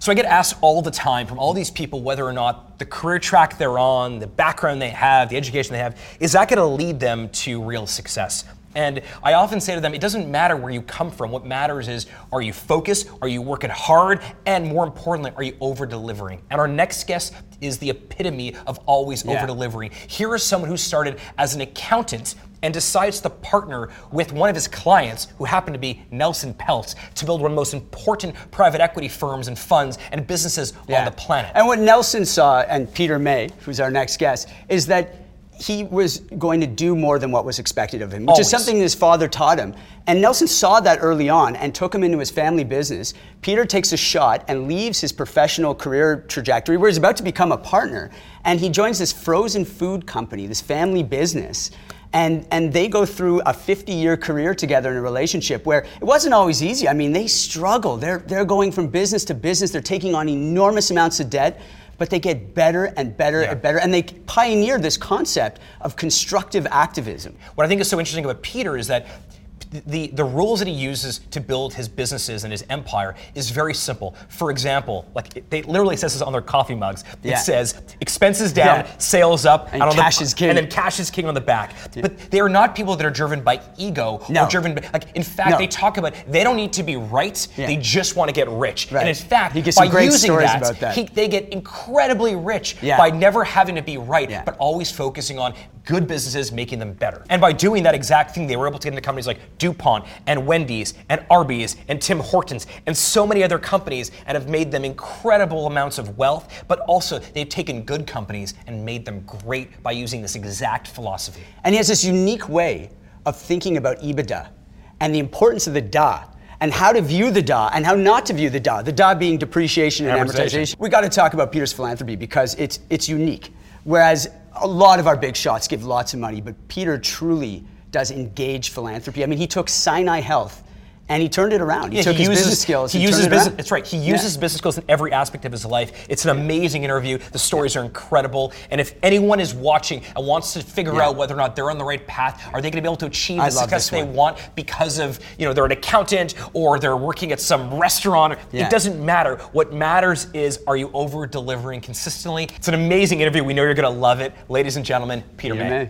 So I get asked all the time from all these people whether or not the career track they're on, the background they have, the education they have, is that going to lead them to real success? And I often say to them, it doesn't matter where you come from. What matters is, are you focused? Are you working hard? And more importantly, are you over-delivering? And our next guest is the epitome of always over-delivering. Here is someone who started as an accountant and decides to partner with one of his clients, who happened to be Nelson Peltz, to build one of the most important private equity firms and funds and businesses on the planet. And what Nelson saw, and Peter May, who's our next guest, is that he was going to do more than what was expected of him, which is something his father taught him. And Nelson saw that early on and took him into his family business. Peter takes a shot and leaves his professional career trajectory, where he's about to become a partner, and he joins this frozen food company, this family business. And they go through a 50-year career together in a relationship where it wasn't always easy. I mean, they struggle. They're going from business to business. They're taking on enormous amounts of debt, but they get better and better and better. And they pioneer this concept of constructive activism. What I think is so interesting about Peter is that the rules that he uses to build his businesses and his empire is very simple. For example, like they literally says this on their coffee mugs. It says expenses down, sales up, and cash is king. And then cash is king on the back. But they are not people that are driven by ego or driven by, like, in fact, they talk about they don't need to be right. They just want to get rich. And in fact, by using that, they get incredibly rich by never having to be right, but always focusing on good businesses, making them better. And by doing that exact thing, they were able to get into companies like DuPont and Wendy's and Arby's and Tim Hortons and so many other companies, and have made them incredible amounts of wealth, but also they've taken good companies and made them great by using this exact philosophy. And he has this unique way of thinking about EBITDA and the importance of the DA, and how to view the DA and how not to view the DA being depreciation and amortization. We got to talk about Peter's philanthropy because it's unique. Whereas a lot of our big shots give lots of money, but Peter truly does engage philanthropy. I mean, he took Sinai Health and he turned it around. He took his business skills. He uses business. That's right. He uses business skills in every aspect of his life. It's an amazing interview. The stories are incredible. And if anyone is watching and wants to figure out whether or not they're on the right path, are they going to be able to achieve the success they want because of, they're an accountant or they're working at some restaurant? It doesn't matter. What matters is, are you over delivering consistently? It's an amazing interview. We know you're going to love it. Ladies and gentlemen, Peter May.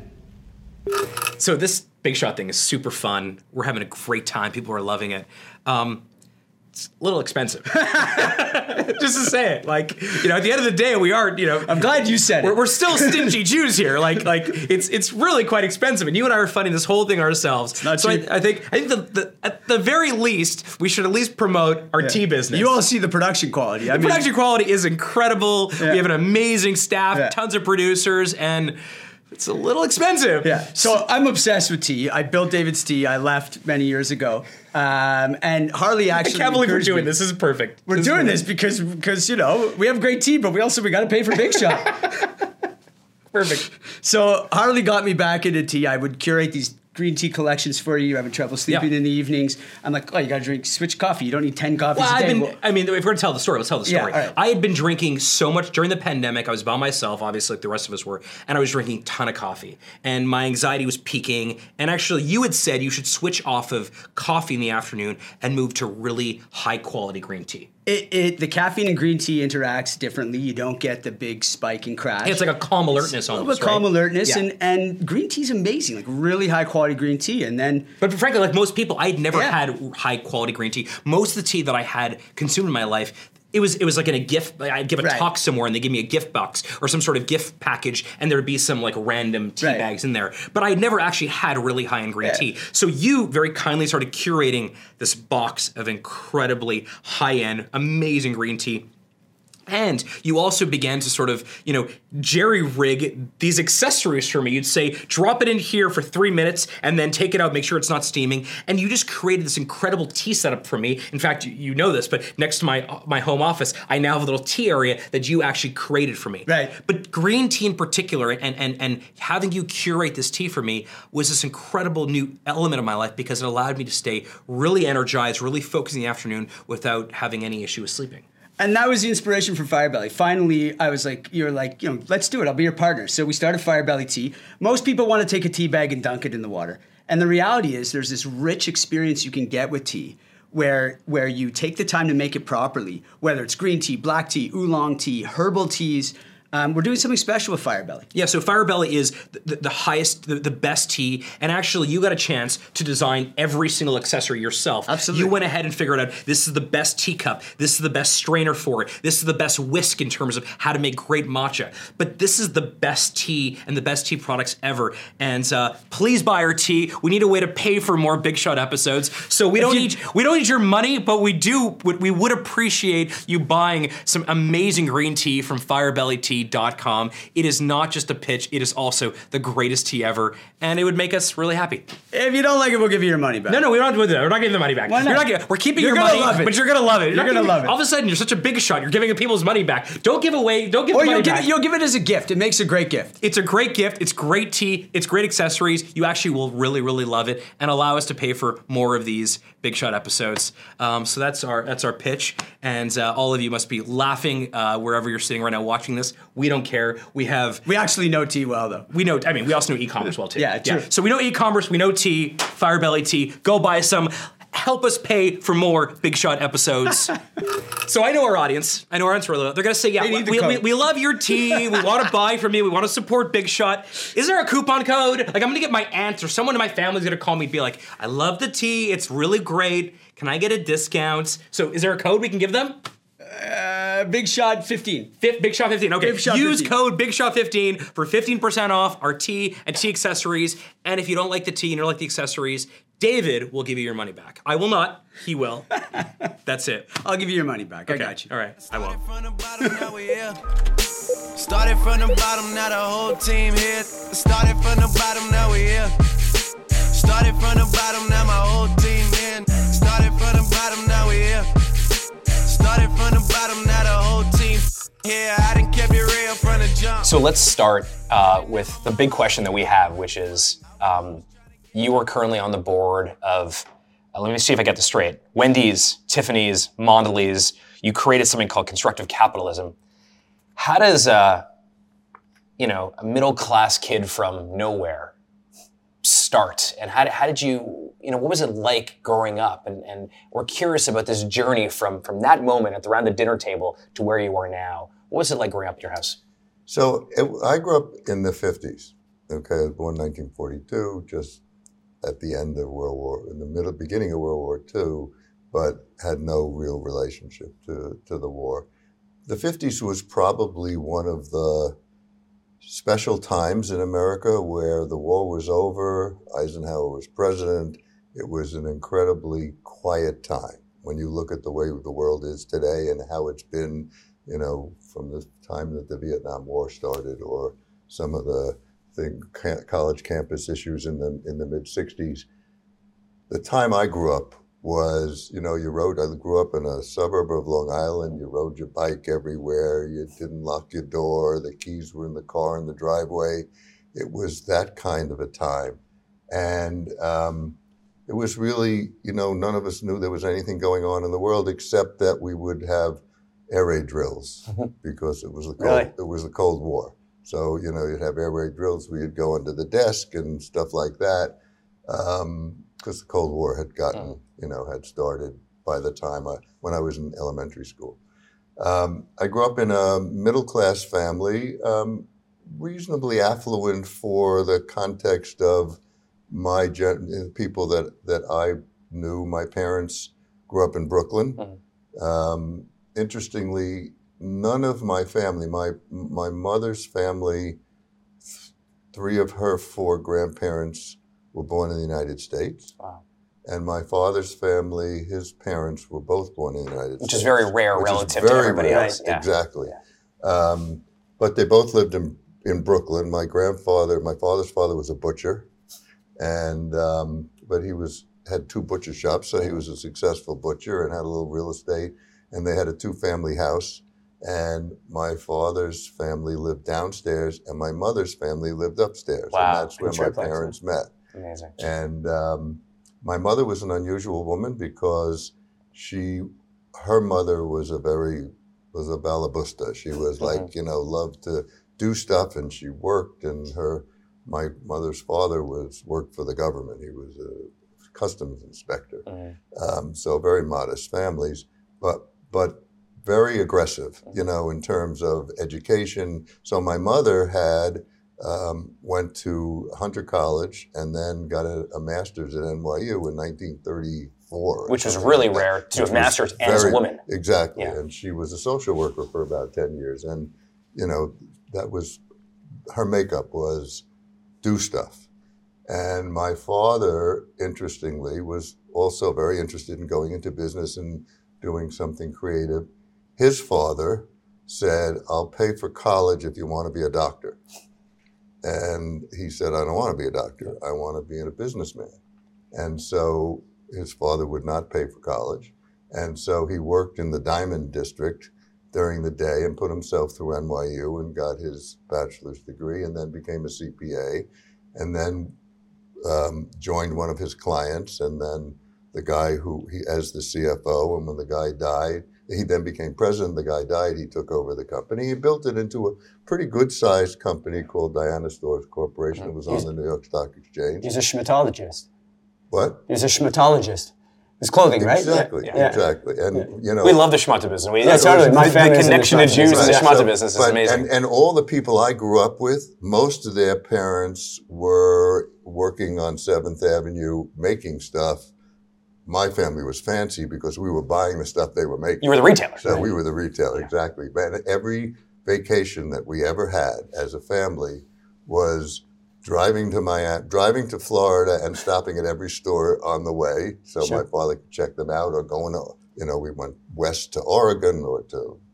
So this Big Shot thing is super fun. We're having a great time. People are loving it. It's a little expensive. Just to say it. At the end of the day, we are, I'm glad you said it. We're still stingy Jews here. It's really quite expensive. And you and I are funding this whole thing ourselves. It's not cheap. cheap. I think at the very least, we should at least promote our tea business. You all see the production quality. The production quality is incredible. We have an amazing staff, tons of producers, and it's a little expensive. So I'm obsessed with tea. I built David's Tea. I left many years ago. And Harley actually... I can't believe we're doing this. This is perfect. We're doing this because we have great tea, but we got to pay for Big Shot. Perfect. So Harley got me back into tea. I would curate these green tea collections for you. You're having trouble sleeping in the evenings. I'm like, you got to switch coffee. You don't need 10 coffees a day. If we're going to tell the story, let's tell the story. Right. I had been drinking so much during the pandemic. I was by myself, obviously, like the rest of us were, and I was drinking a ton of coffee. And my anxiety was peaking. And actually, you had said you should switch off of coffee in the afternoon and move to really high-quality green tea. The caffeine in green tea interacts differently. You don't get the big spike and crash. It's like a calm alertness almost, right? Calm alertness, and green tea's amazing, like really high quality green tea. And then, but frankly, like most people, I'd never had high quality green tea. Most of the tea that I had consumed in my life, it was like in a gift. I'd give a talk somewhere, and they give me a gift box or some sort of gift package, and there would be some like random tea bags in there. But I'd never actually had really high end green tea. So you very kindly started curating this box of incredibly high end, amazing green tea. And you also began to sort of, jerry rig these accessories for me. You'd say, drop it in here for 3 minutes and then take it out, make sure it's not steaming. And you just created this incredible tea setup for me. In fact, you know this, but next to my home office, I now have a little tea area that you actually created for me. Right. But green tea in particular, and having you curate this tea for me was this incredible new element of my life because it allowed me to stay really energized, really focused in the afternoon without having any issue with sleeping. And that was the inspiration for Firebelly. Finally, I was like, let's do it. I'll be your partner. So we started Firebelly Tea. Most people want to take a tea bag and dunk it in the water. And the reality is there's this rich experience you can get with tea where you take the time to make it properly, whether it's green tea, black tea, oolong tea, herbal teas. We're doing something special with Fire Belly. Yeah, so Fire Belly is the highest, the best tea, and actually you got a chance to design every single accessory yourself. Absolutely. You went ahead and figured out this is the best teacup, this is the best strainer for it, this is the best whisk in terms of how to make great matcha. But this is the best tea and the best tea products ever. And please buy our tea. We need a way to pay for more Big Shot episodes. So we don't need your money, but we would appreciate you buying some amazing green tea from firebellytea.com. It is not just a pitch, it is also the greatest tea ever, and it would make us really happy. If you don't like it, we'll give you your money back. No, we don't have to do that. We're not giving the money back. Why not? We're keeping your money, but you're gonna love it. You're gonna love it. All of a sudden, you're such a big shot. You're giving people's money back. Don't give the money back. You'll give it as a gift. It makes a great gift. It's a great gift. It's great tea. It's great accessories. You actually will really, really love it, and allow us to pay for more of these Big Shot episodes. So that's our pitch, and all of you must be laughing wherever you're sitting right now watching this. We don't care. We actually know tea well, though. We also know e-commerce well, too. Yeah, true. Yeah. So we know e-commerce, we know tea, Fire Belly tea. Go buy some. Help us pay for more Big Shot episodes. So I know our audience. They're going to say, yeah, we love your tea. We want to buy from you. We want to support Big Shot. Is there a coupon code? Like, I'm going to get my aunt or someone in my family is going to call me and be like, I love the tea. It's really great. Can I get a discount? So is there a code we can give them? Big Shot 15. Big Shot 15. Okay. Use 15. code Big Shot 15 for 15% off our tea and tea accessories. And if you don't like the tea and you don't like the accessories, David will give you your money back. I will not. He will. That's it. I'll give you your money back. Okay. I got you. All right. I won't. Started from the bottom, now the whole team here. Started from the bottom, now we here. Started from the bottom, now my whole team in. Started from the bottom, now we here. Started from the bottom, now the whole team. Yeah, I done kept it real from the jump. So let's start with the big question that we have, which is you are currently on the board of, let me see if I get this straight, Wendy's, Tiffany's, Mondelez. You created something called constructive capitalism. How does a middle-class kid from nowhere start? And how did you, what was it like growing up? And we're curious about this journey from that moment around the dinner table to where you are now. What was it like growing up in your house? So I grew up in the 50s. Okay, I was born in 1942, just at the end of beginning of World War II, but had no real relationship to the war. The 50s was probably one of the special times in America where the war was over, Eisenhower was president. It was an incredibly quiet time when you look at the way the world is today and how it's been, from the time that the Vietnam War started or some of the college campus issues in the mid-60s. The time I grew up was, I grew up in a suburb of Long Island. You rode your bike everywhere. You didn't lock your door. The keys were in the car in the driveway. It was that kind of a time. And it was really, none of us knew there was anything going on in the world except that we would have air raid drills because it was the Cold War. So, you'd have air raid drills where you'd go under the desk and stuff like that. Because the Cold War had had started by the time when I was in elementary school. I grew up in a middle-class family, reasonably affluent for the context of people that I knew. My parents grew up in Brooklyn. Interestingly, none of my family, my mother's family, 3 of her 4 grandparents were born in the United States. Wow. And my father's family, his parents were both born in the United States. Which is very rare relative to everybody else. Yeah. Exactly. Yeah. But they both lived in Brooklyn. My father's father was a butcher, and but he had 2 butcher shops, so he was a successful butcher and had a little real estate. And they had a 2-family house. And my father's family lived downstairs, and my mother's family lived upstairs. Wow. And that's where my parents met. Amazing. And my mother was an unusual woman because her mother was a balabusta. She was loved to do stuff, and she worked. And my mother's father worked for the government. He was a customs inspector. So very modest families, but very aggressive, in terms of education. So my mother went to Hunter College and then got a master's at NYU in 1934. Which was really rare to do a master's as a woman. Exactly. Yeah. And she was a social worker for about 10 years. And, that was, her makeup was do stuff. And my father, interestingly, was also very interested in going into business and doing something creative. His father said, I'll pay for college if you want to be a doctor. And he said, I don't want to be a doctor. I want to be a businessman. And so his father would not pay for college. And so he worked in the Diamond District during the day and put himself through NYU and got his bachelor's degree and then became a CPA and then joined one of his clients. And then the guy as the CFO, and when the guy died, he then became president. The guy died. He took over the company. He built it into a pretty good-sized company called Diana Stores Corporation. It was on the New York Stock Exchange. He's a schmatologist. What? He's a schmatologist. It's clothing, right? Exactly, Yeah. exactly. And we love the schmata business. Totally. My family the connection to Jews in the schmata business is amazing. And all the people I grew up with, most of their parents were working on 7th Avenue making stuff. My family was fancy because we were buying the stuff they were making. You were the retailer. So we were the retailer, exactly. But every vacation that we ever had as a family was driving to Florida and stopping at every store on the way, so my father could check them out, or going to, we went west to Oregon or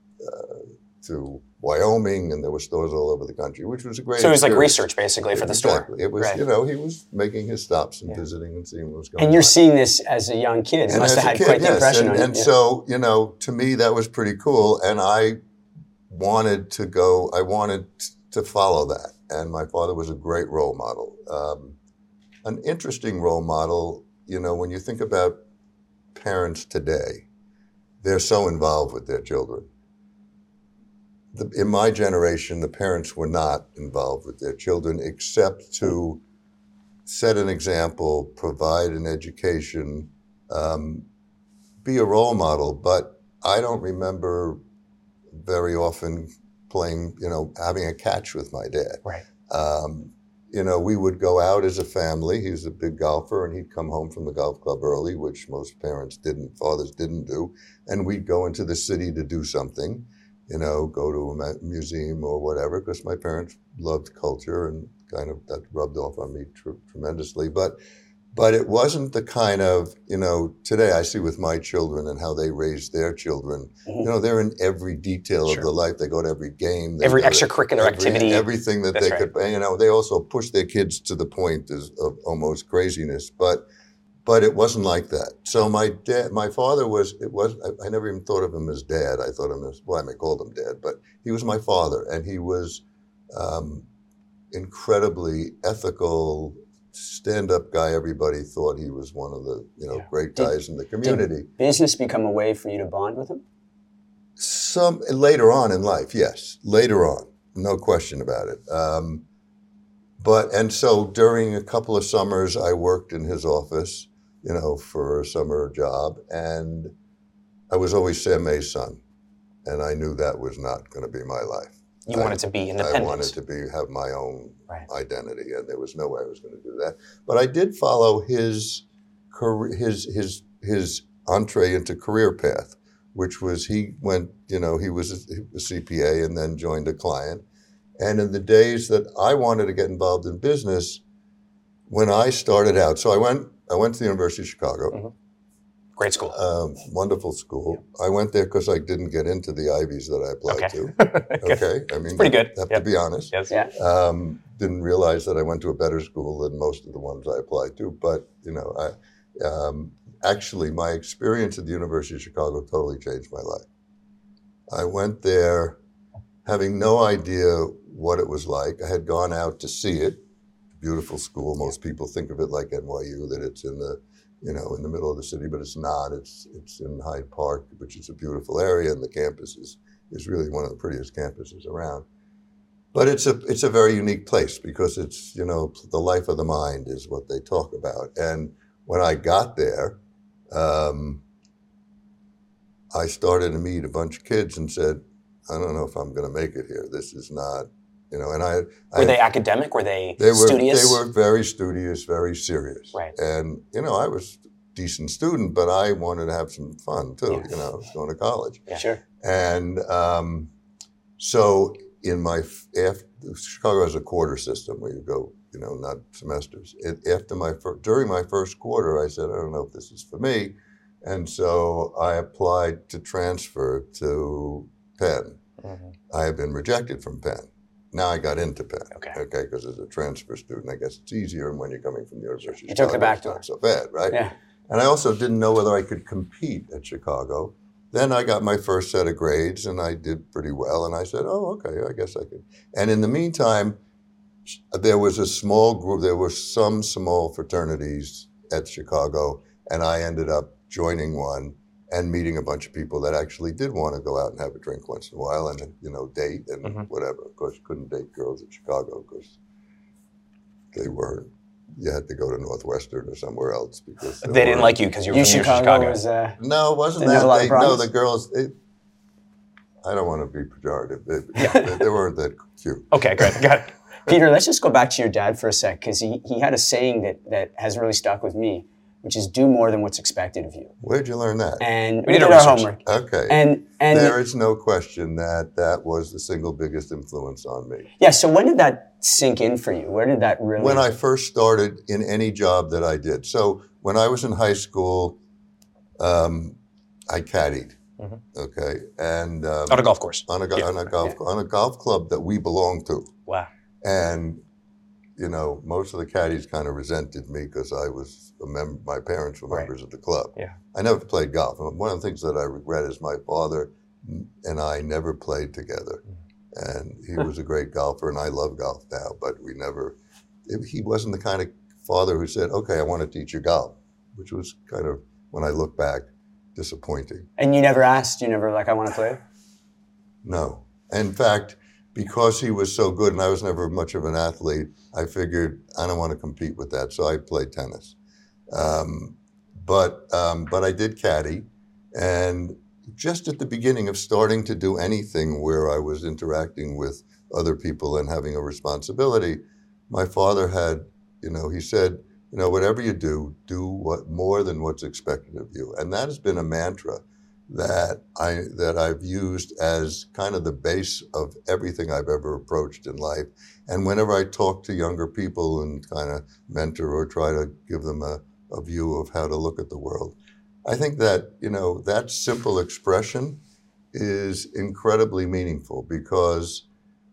to Wyoming, and there were stores all over the country, which was a great. So it was like research, basically, for the store. Exactly. It was, he was making his stops and visiting and seeing what was going on. And you're seeing this as a young kid. It must have had quite the impression on you. And so, to me, that was pretty cool, and I wanted to follow that. And my father was a great role model. An interesting role model, when you think about parents today, they're so involved with their children. In my generation, the parents were not involved with their children except to set an example, provide an education, be a role model. But I don't remember very often playing, having a catch with my dad. Right. We would go out as a family. He was a big golfer, and he'd come home from the golf club early, which most fathers didn't do. And we'd go into the city to do something, go to a museum or whatever, because my parents loved culture, and kind of that rubbed off on me tremendously. But it wasn't the kind of, today I see with my children and how they raise their children, they're in every detail of the life. They go to every game. Every extracurricular activity. Everything that they could, they also push their kids to the point of almost craziness. But it wasn't like that. So my father I never even thought of him as dad. I thought of him as, I may call him dad, but he was my father. And he was incredibly ethical, stand-up guy. Everybody thought he was one of the great guys in the community. Did business become a way for you to bond with him? Some later on in life, yes. Later on, no question about it. And so during a couple of summers, I worked in his office, for a summer job, and I was always Sam May's son, and I knew that was not going to be my life. You wanted to be independent. I wanted to have my own identity, and there was no way I was going to do that. But I did follow his entree into career path, which was he went, he was a CPA and then joined a client. And in the days that I wanted to get involved in business, when I started out, so I went to the University of Chicago. Mm-hmm. Great school. Wonderful school. Yeah. I went there because I didn't get into the Ivies that I applied to. Okay. I mean, it's pretty good. Have to be honest. Yes. Yeah. Didn't realize that I went to a better school than most of the ones I applied to. But, actually, my experience at the University of Chicago totally changed my life. I went there having no idea what it was like. I had gone out to see it. Beautiful school. Most people think of it like NYU, that it's in the middle of the city, but it's not. It's in Hyde Park, which is a beautiful area, and the campus is really one of the prettiest campuses around. But it's a very unique place because it's, the life of the mind is what they talk about. And when I got there, I started to meet a bunch of kids and said, I don't know if I'm going to make it here. This is not, you know, and Were they academic? Were they studious? They were very studious, very serious. Right. And, you know, I was a decent student, but I wanted to have some fun too, you know, I was going to college. Yeah. Sure. And so in Chicago has a quarter system where you go, you know, not semesters. During my first quarter, I said, I don't know if this is for me. And so I applied to transfer to Penn. Mm-hmm. I had been rejected from Penn. Now I got into Penn. Okay, because as a transfer student, I guess it's easier. And when you're coming from the University of Chicago, took the back door. It's not so bad, right? Yeah. And I also didn't know whether I could compete at Chicago. Then I got my first set of grades, and I did pretty well. And I said, oh, okay, I guess I could. And in the meantime, there was a small group. There were some small fraternities at Chicago, and I ended up joining one and meeting a bunch of people that actually did want to go out and have a drink once in a while and, you know, date and whatever. Of course, you couldn't date girls at Chicago because you had to go to Northwestern or somewhere else because they didn't like you because you were from Chicago. No, it wasn't that. The girls. I don't want to be pejorative. They weren't that cute. Okay, great, got it. Peter, let's just go back to your dad for a sec, because he had a saying that has really stuck with me, which is do more than what's expected of you. Where'd you learn that? And we did our homework. Okay. And there is no question that was the single biggest influence on me. Yeah, so when did that sink in for you? Where did that really... When I first started in any job that I did. So when I was in high school, I caddied. Mm-hmm. Okay. And on a golf course. On a golf club that we belonged to. Wow. And, you know, most of the caddies kind of resented me because I was my parents were members of the club. Yeah. I never played golf. And one of the things that I regret is my father and I never played together. And he was a great golfer, and I love golf now, but he wasn't the kind of father who said, okay, I want to teach you golf, which was kind of, when I look back, disappointing. And you never asked? You never I want to play? No. In fact, because he was so good and I was never much of an athlete, I figured I don't want to compete with that, so I played tennis. But I did caddy, and just at the beginning of starting to do anything where I was interacting with other people and having a responsibility, my father had, you know, he said, you know, whatever you do more than what's expected of you. And that has been a mantra that I've used as kind of the base of everything I've ever approached in life. And whenever I talk to younger people and kind of mentor or try to give them a view of how to look at the world, I think that, you know, that simple expression is incredibly meaningful, because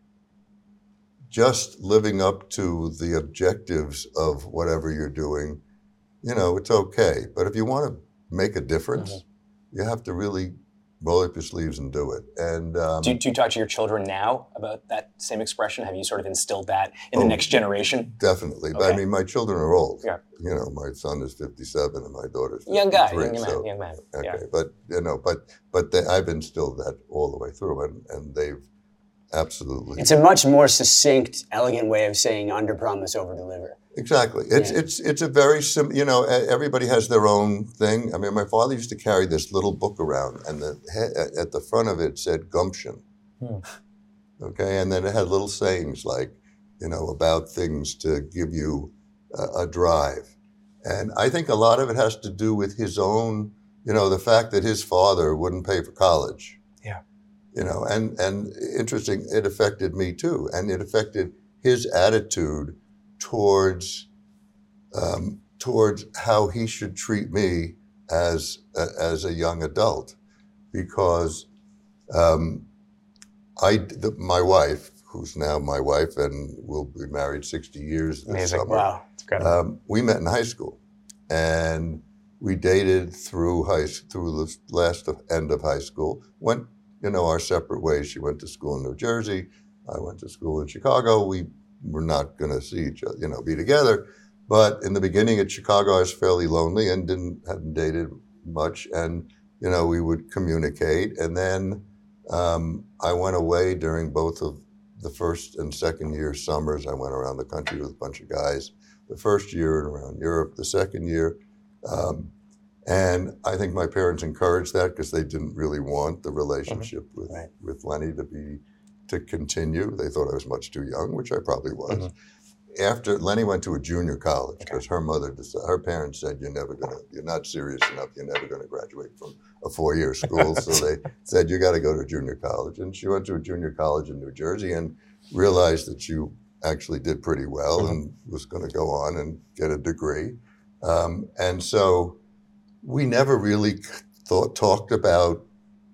just living up to the objectives of whatever you're doing, you know, it's okay. But if you want to make a difference, you have to really roll up your sleeves and do it. And do you talk to your children now about that same expression? Have you sort of instilled that in the next generation? Definitely. Okay. But I mean, my children are old. Yeah. You know, my son is 57 and my daughter's 53. Young man. Okay. Yeah. But, you know, I've instilled that all the way through, and they've absolutely. It's a much more succinct, elegant way of saying under-promise, over-deliver. Exactly. It's a very simple, you know, everybody has their own thing. I mean, my father used to carry this little book around, and at the front of it said gumption. Okay. And then it had little sayings like, you know, about things to give you a drive. And I think a lot of it has to do with his own, you know, the fact that his father wouldn't pay for college. Yeah. You know, and interesting, it affected me too. And it affected his attitude towards how he should treat me as a young adult, because my wife, who's now my wife and will be married 60 years this summer. Wow, it's incredible. We met in high school, and we dated through the last end of high school. Went, you know, our separate ways. She went to school in New Jersey. I went to school in Chicago. We were not going to see each other, you know, be together. But in the beginning at Chicago, I was fairly lonely and hadn't dated much. And, you know, we would communicate. And then I went away during both of the first and second year summers. I went around the country with a bunch of guys. The first year around Europe, the second year And I think my parents encouraged that because they didn't really want the relationship with Lenny to continue. They thought I was much too young, which I probably was. After Lenny went to a junior college because her parents said, you're not serious enough, you're never going to graduate from a 4-year school. So they said, you got to go to junior college. And she went to a junior college in New Jersey and realized that she actually did pretty well and was going to go on and get a degree. And so we never really talked about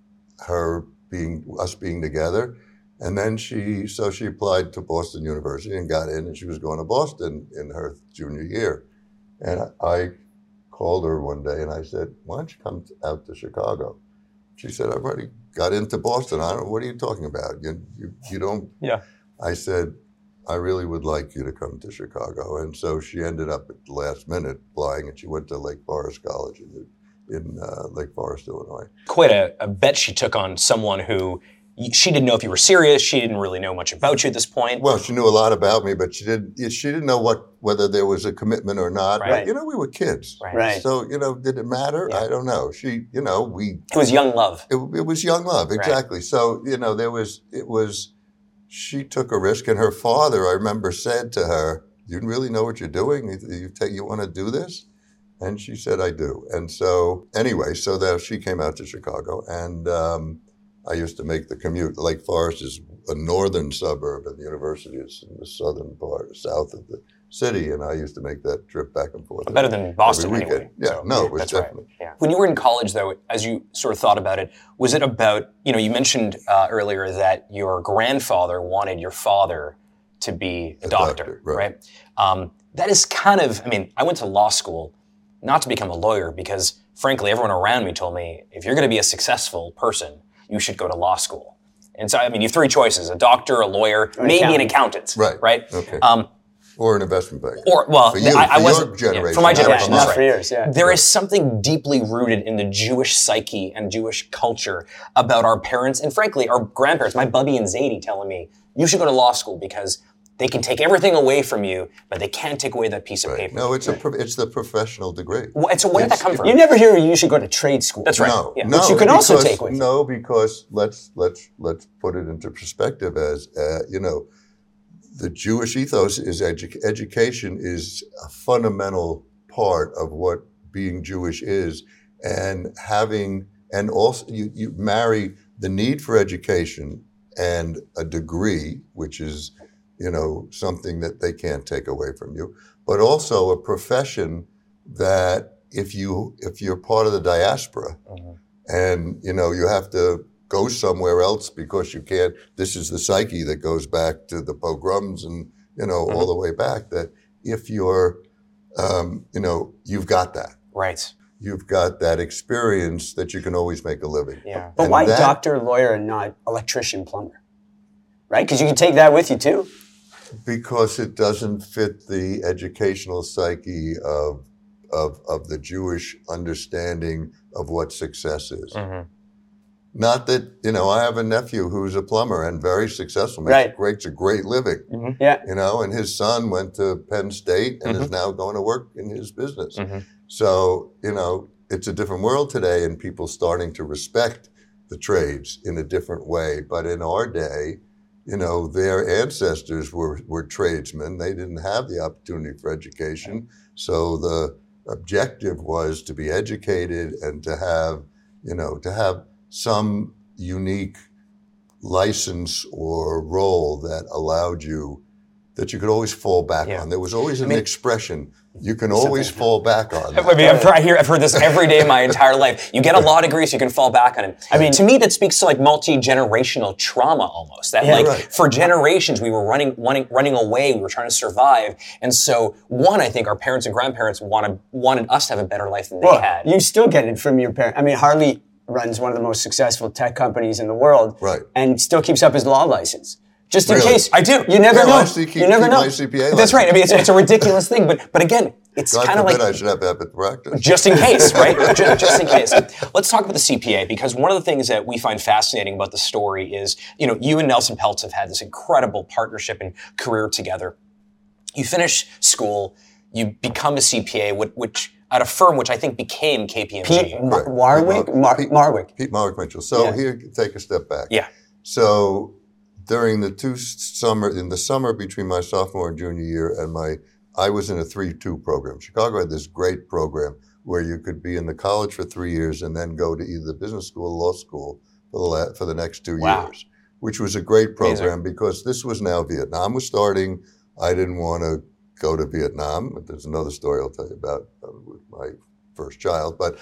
us being together. And then she applied to Boston University and got in, and she was going to Boston in her junior year. And I called her one day and I said, why don't you come out to Chicago? She said, I've already got into Boston. What are you talking about? You don't. Yeah. I said, I really would like you to come to Chicago. And so she ended up at the last minute applying, and she went to Lake Forest College in Lake Forest, Illinois. Quite a bet she took on someone who she didn't know if you were serious. She didn't really know much about you at this point. Well, she knew a lot about me, but she didn't know whether there was a commitment or not. Right. But, we were kids. Right. So, did it matter? Yeah. I don't know. It was young love. It was young love, exactly. Right. So, she took a risk, and her father, I remember, said to her, you really know what you're doing? You want to do this? And she said, I do. And so, anyway, she came out to Chicago, and I used to make the commute. Lake Forest is a northern suburb, and the university is in the southern part, south of the city, and I used to make that trip back and forth. Better than Boston, anyway. Yeah, so, it was definitely. Right. Yeah. When you were in college, though, as you sort of thought about it, was it about, you mentioned earlier that your grandfather wanted your father to be a doctor, right? That is kind of, I went to law school not to become a lawyer because, frankly, everyone around me told me, if you're going to be a successful person, you should go to law school. And so, you have 3 choices: a doctor, a lawyer, maybe an accountant. Right? Okay. Or an investment banker. I wasn't, for my generation, not for yours, yeah. There is something deeply rooted in the Jewish psyche and Jewish culture about our parents, and frankly, our grandparents, my Bubby and Zadie telling me, you should go to law school because they can take everything away from you, but they can't take away that piece of paper. No, it's the professional degree. And so where did that come from? You never hear you should go to trade school. That's right. No, which you can also take with you. No, because let's put it into perspective as, the Jewish ethos is education is a fundamental part of what being Jewish is, and also you marry the need for education and a degree, which is, something that they can't take away from you, but also a profession that if you're part of the diaspora and, you have to go somewhere else because you can't, this is the psyche that goes back to the pogroms and, all the way back, that if you're, you've got that. Right. You've got that experience that you can always make a living. Yeah. But why doctor, lawyer, and not electrician, plumber? Right? Because you can take that with you too. Because it doesn't fit the educational psyche of the Jewish understanding of what success is. Mm-hmm. Not that, I have a nephew who's a plumber and very successful, makes a great living. Mm-hmm. Yeah. And his son went to Penn State and is now going to work in his business. Mm-hmm. So, it's a different world today, and people starting to respect the trades in a different way. But in our day, their ancestors were tradesmen. They didn't have the opportunity for education. So the objective was to be educated and to have some unique license or role that allowed you, that you could always fall back on. There was always an expression you can always fall back on. I've heard this every day of my entire life. You get a law degree so you can fall back on it. To me, that speaks to multi-generational trauma almost. That for generations we were running away. We were trying to survive, and so I think our parents and grandparents wanted us to have a better life than they had. You still get it from your parents. Harley runs one of the most successful tech companies in the world, and still keeps up his law license. Just in case. I do. You never know. You never know. My CPA That's right. It's a ridiculous thing, but again, it's kind of like, I should have that practice. Just in case, right? just in case. Let's talk about the CPA, because one of the things that we find fascinating about the story is, you and Nelson Peltz have had this incredible partnership and career together. You finish school, you become a CPA, which at a firm which I think became KPMG. Pete Marwick. Pete Marwick Mitchell. So here, take a step back. Yeah. So during in the summer between my sophomore and junior year, I was in a 3-2 program. Chicago had this great program where you could be in the college for 3 years and then go to either business school or law school for the next 2 years, which was a great program because this was now Vietnam was starting. I didn't want to go to Vietnam. There's another story I'll tell you about with my first child. But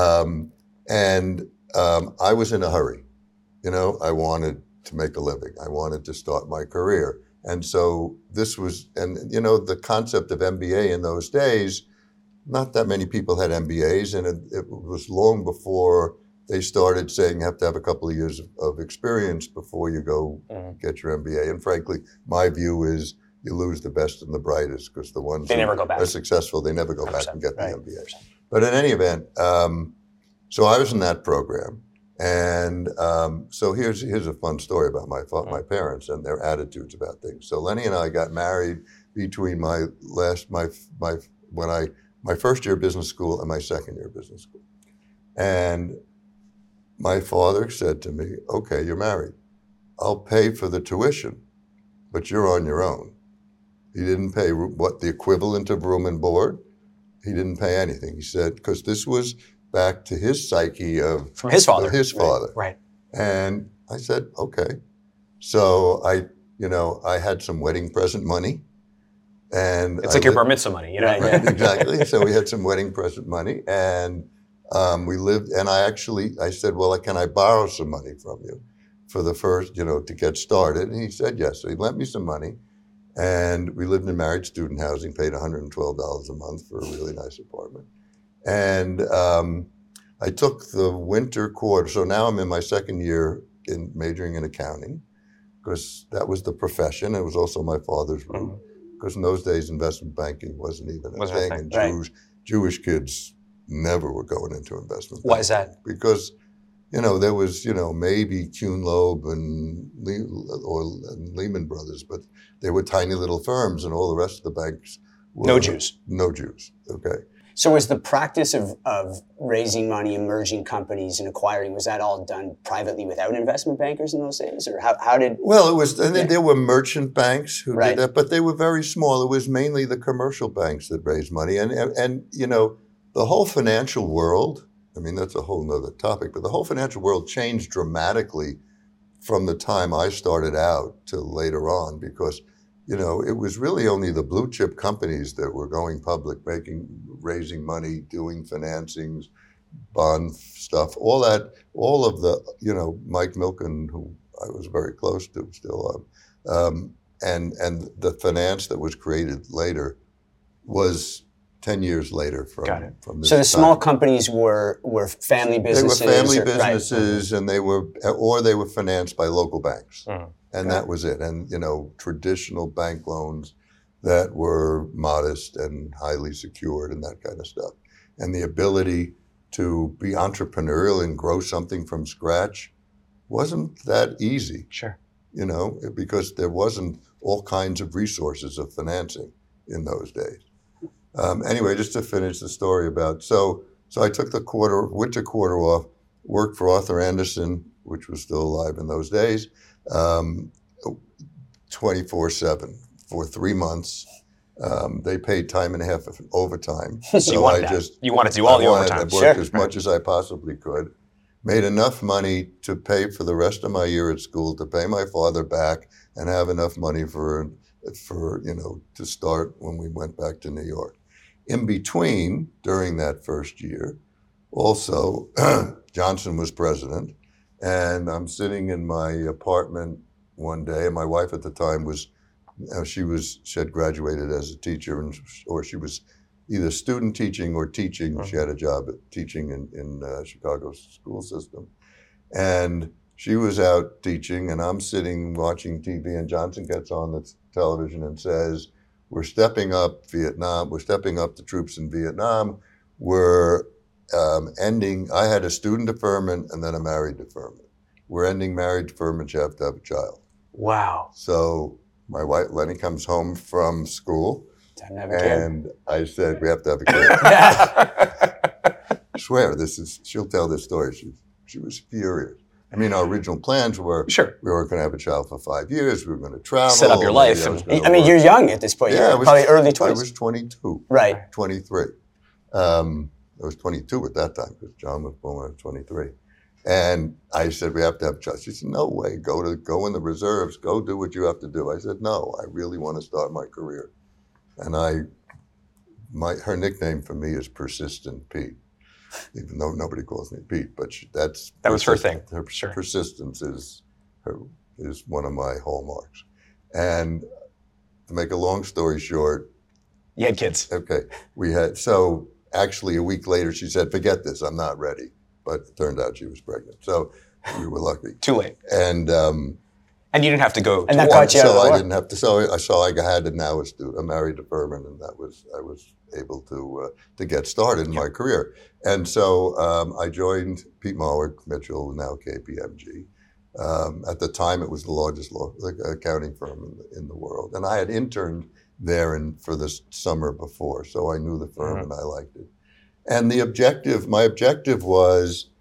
I was in a hurry. I wanted to make a living. I wanted to start my career. And so this was, the concept of MBA in those days, not that many people had MBAs, and it was long before they started saying you have to have a couple of years of experience before you go get your MBA. And frankly, my view is you lose the best and the brightest because the ones who are successful, they never go back and get the MBA. 100%. But in any event, so I was in that program. And so here's a fun story about my parents and their attitudes about things. So Lenny and I got married between my first year of business school and my second year of business school. And my father said to me, okay, you're married. I'll pay for the tuition, but you're on your own. He didn't pay the equivalent of room and board. He didn't pay anything. He said, because this was back to his psyche of from his father. Right. And I said, okay. So I had some wedding present money. And it's like your bar mitzvah money, Right, exactly. So we had some wedding present money, and we lived. And I said, well, can I borrow some money from you for the first, to get started? And he said yes. So he lent me some money, and we lived in married student housing, paid $112 a month for a really nice apartment. And I took the winter quarter. So now I'm in my second year in majoring in accounting, because that was the profession. It was also my father's route. Because in those days, investment banking wasn't even a thing, and Jewish kids never were going into investment banking. Why is that? Because, there was, maybe Kuhn Loeb and Lehman Brothers, but they were tiny little firms, and all the rest of the banks were no Jews. No Jews. Okay. So was the practice of raising money, emerging companies, and acquiring, was that all done privately without investment bankers in those days? Or how did... Well, it was, there were merchant banks who did that, but they were very small. It was mainly the commercial banks that raised money. And the whole financial world, that's a whole nother topic, but the whole financial world changed dramatically from the time I started out to later on, because it was really only the blue chip companies that were going public, raising money, doing financings, bond stuff, all of the, Mike Milken, who I was very close to still, and the finance that was created later was 10 years later from this So the small time. Companies were family businesses? They were family businesses, and they were financed by local banks. And that was it. And, traditional bank loans that were modest and highly secured and that kind of stuff. And the ability to be entrepreneurial and grow something from scratch wasn't that easy. Sure. Because there wasn't all kinds of resources of financing in those days. Anyway, just to finish the story so I took the winter quarter off, worked for Arthur Andersen, which was still alive in those days, 24/7 for 3 months. They paid time and a half of overtime. So you wanted to do all the overtime. I worked as much as I possibly could. Made enough money to pay for the rest of my year at school, to pay my father back, and have enough money for to start when we went back to New York. In between, during that first year, also, Johnson was president, and I'm sitting in my apartment one day, and my wife at the time she had graduated as a teacher, or she was either student teaching or teaching. She had a job at teaching in Chicago's school system. And she was out teaching, and I'm sitting watching TV, and Johnson gets on the television and says, we're stepping up Vietnam, we're stepping up the troops in Vietnam, we're ending, I had a student deferment and then a married deferment. We're ending married deferment, you have to have a child. Wow. So my wife, Lenny, comes home from school, Time to have a kid. And I said, we have to have a kid. I swear, she'll tell this story. She was furious. I mean, our original plans were, we weren't going to have a child for 5 years. We were going to travel. Set up your life. I mean, you're young at this point. Yeah, you're probably early 20s. I was 22. Right. 23. I was 22 at that time because John was born when I was 23. And I said, we have to have a child. She said, no way, go in the reserves, go do what you have to do. I said, no, I really want to start my career. And her nickname for me is Persistent Pete, even though nobody calls me Pete, but that was her thing. Her persistence is one of my hallmarks. And to make a long story short, you had kids. Okay, so actually a week later she said, forget this, I'm not ready. But it turned out she was pregnant, so we were lucky. Too late. And you didn't have to go. And that caught you out of the I war. didn't have to. So I had to now married to Furman, and I was able to get started in my career. And so I joined Peat Marwick Mitchell, now KPMG. At the time, it was the largest accounting firm in the world, and I had interned there for the summer before, so I knew the firm and I liked it. And my objective was,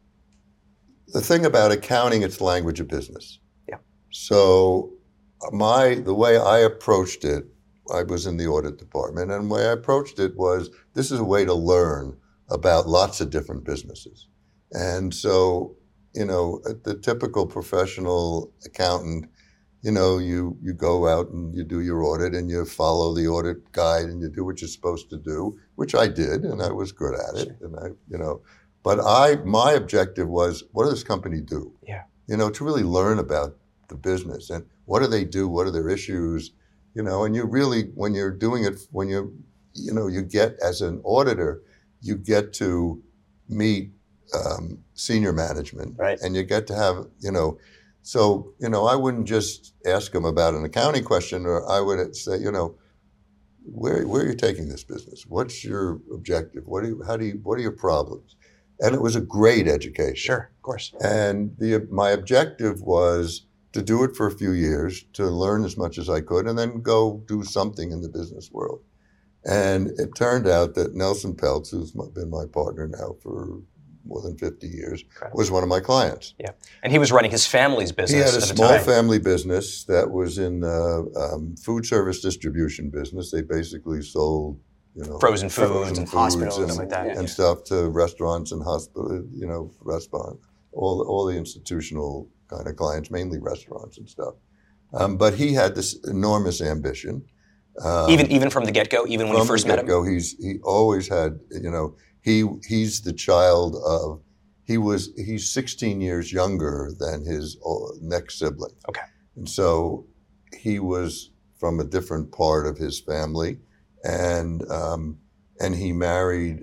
the thing about accounting, it's the language of business. Yeah. So the way I approached it, I was in the audit department, and the way I approached it was, this is a way to learn about lots of different businesses. And so, the typical professional accountant, you go out and you do your audit and you follow the audit guide and you do what you're supposed to do, which I did, and I was good at it. And but my objective was, what does this company do? Yeah. To really learn about the business and what do they do? What are their issues? And you really, when you're doing it, you get, as an auditor, you get to meet senior management, right? And you get to have, so, I wouldn't just ask them about an accounting question, or I would say, where are you taking this business? What's your objective? What are your problems? And it was a great education. Sure, of course. And my objective was to do it for a few years, to learn as much as I could, and then go do something in the business world. And it turned out that Nelson Peltz, who's been my partner now for more than 50 years, was one of my clients. Yeah, and he was running his family's business. He had a small family business that was in food service distribution business. They basically sold, frozen foods and hospitals and stuff like that, and stuff to restaurants and hospitals, restaurant, all the institutional kind of clients, mainly restaurants and stuff. But he had this enormous ambition. Even from the get-go, even when you first met him? From the get-go, he always had, he's the child of, he's 16 years younger than his next sibling. Okay. And so he was from a different part of his family, and he married,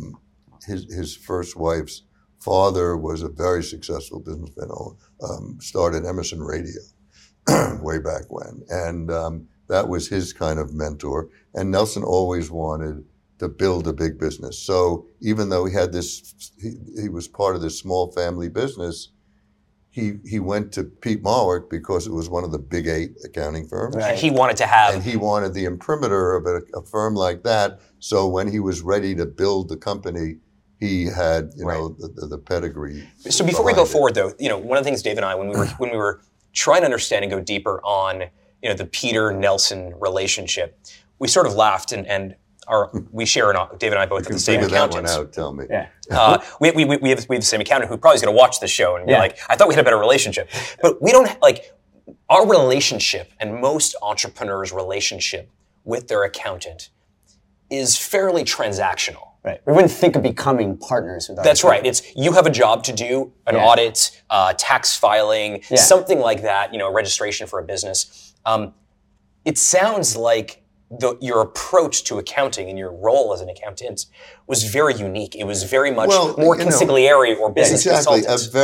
his first wife's father was a very successful businessman, started Emerson Radio way back when. And that was his kind of mentor. And Nelson always wanted to build a big business. So even though he had he was part of this small family business, he went to Peat Marwick because it was one of the big 8 accounting firms. Right. And he wanted to have... And he wanted the imprimatur of a firm like that. So when he was ready to build the company, he had, the pedigree. So before we go forward, though, one of the things Dave and I, when we were trying to understand and go deeper on, the Peter-Nelson relationship, we sort of laughed and we share, Dave and I both have the same accountants. That one out, tell me. Yeah. We have the same accountant who probably is going to watch the show and be like, I thought we had a better relationship. But we don't, our relationship and most entrepreneurs' relationship with their accountant is fairly transactional. Right. We wouldn't think of becoming partners with our That's right. It's, you have a job to do, an audit, tax filing, something like that, registration for a business. It sounds like your approach to accounting and your role as an accountant was very unique. It was very much more consigliere or business consultant.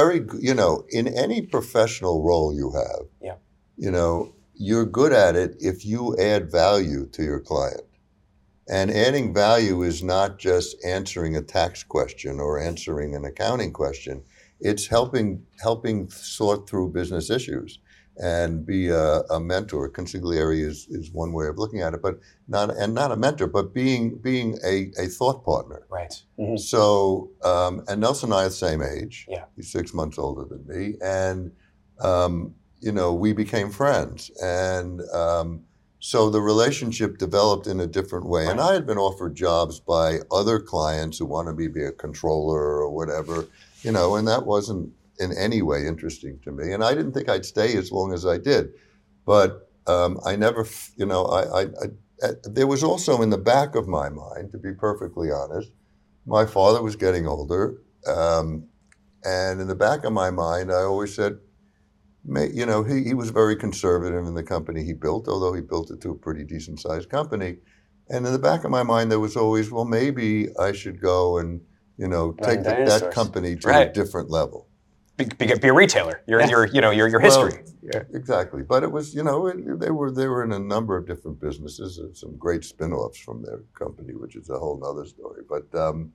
In any professional role you have, you're good at it if you add value to your client. And adding value is not just answering a tax question or answering an accounting question. It's helping sort through business issues. and be a mentor. Consigliere is one way of looking at it, but not a mentor, but being a thought partner. Right. Mm-hmm. So, and Nelson and I are the same age. Yeah. He's 6 months older than me, and we became friends, and so the relationship developed in a different way. And I had been offered jobs by other clients who wanted me to be a controller or whatever, and that wasn't in any way interesting to me. And I didn't think I'd stay as long as I did. But I never, there was also in the back of my mind, to be perfectly honest, my father was getting older. And in the back of my mind, I always said, he was very conservative in the company he built, although he built it to a pretty decent sized company. And in the back of my mind, there was always, well, maybe I should go and, take that company to a different level. Be a retailer. Your history. Yeah, exactly. But it was, they were in a number of different businesses and some great spin-offs from their company, which is a whole nother story. But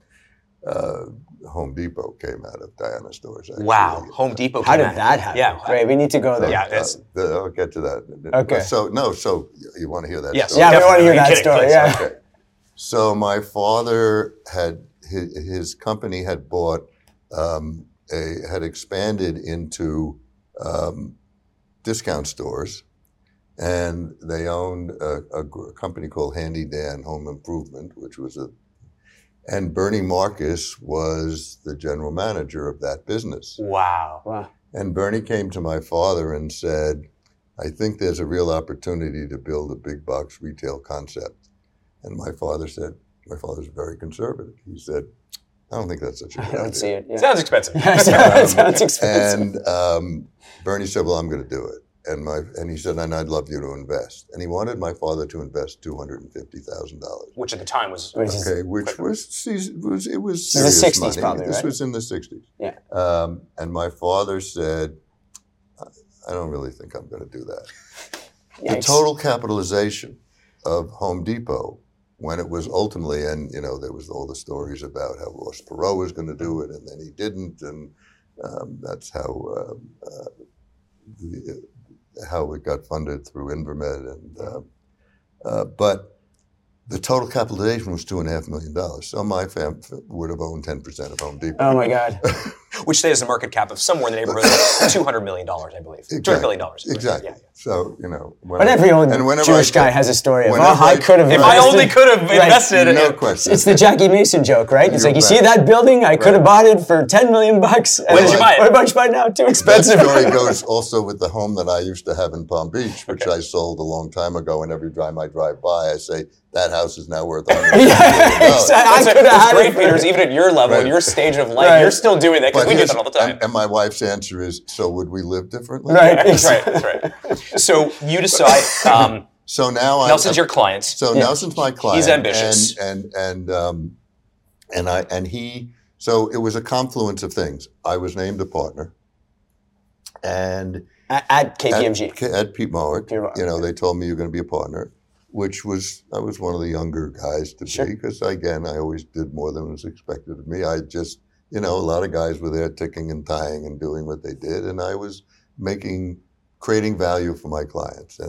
Home Depot came out of Diana Stores. Actually. Wow, Home Depot. How did that happen? Yeah, Ray, we need to go there. Yeah, I'll get to that. Okay. So you want to hear that? Yes. Story? Yeah, we want to hear that Kidding, story. please. Yeah. Okay. So my father his company had bought had expanded into discount stores, and they owned a company called Handy Dan Home Improvement, which was and Bernie Marcus was the general manager of that business. Wow. And Bernie came to my father and said, I think there's a real opportunity to build a big box retail concept. And my father's very conservative. He said, I don't think that's such a good idea. I don't see it. Yeah. Sounds expensive. Sounds expensive. And Bernie said, well, I'm going to do it. And he said, and I'd love you to invest. And he wanted my father to invest $250,000. Which at the time was... Okay, which was serious the 60s money. probably, This right? was in the 60s. Yeah. And my father said, I don't really think I'm going to do that. Yikes. The total capitalization of Home Depot, when it was ultimately, and there was all the stories about how Ross Perot was going to do it, and then he didn't, and that's how it got funded through Invermed, and but the total capitalization was $2.5 million. So my family would have owned 10% of Home Depot. Oh my God. Which stays a market cap of somewhere in the neighborhood of $200 million, I believe. Exactly. $200 billion. Exactly. Yeah. So, But every old Jewish guy has a story of, I could have invested. If I only could have invested in no it. question. It's the Jackie Mason joke, right? It's You like, you bet. see that building? I could have bought it for $10 million. When did you buy it? What about you buy it now? Too That expensive. story goes also with the home that I used to have in Palm Beach, which I sold a long time ago. And every time I drive by, I say, that house is now worth $100 million. Exactly. I could have It's had great, it. Peters, even at your level, Right. in your stage of life, Right. you're still doing that because we do here's- that all the time. And my wife's answer is, so would we live differently? Right. That's right. That's right. So you decide, So now Nelson's your client. So Nelson's my client. He's ambitious. So it was a confluence of things. I was named a partner, and At KPMG. at Pete Mowick, Peter Mowick, they told me you're going to be a partner, I was one of the younger guys to be, because again, I always did more than was expected of me. I just, a lot of guys were there ticking and tying and doing what they did, and I was creating value for my clients,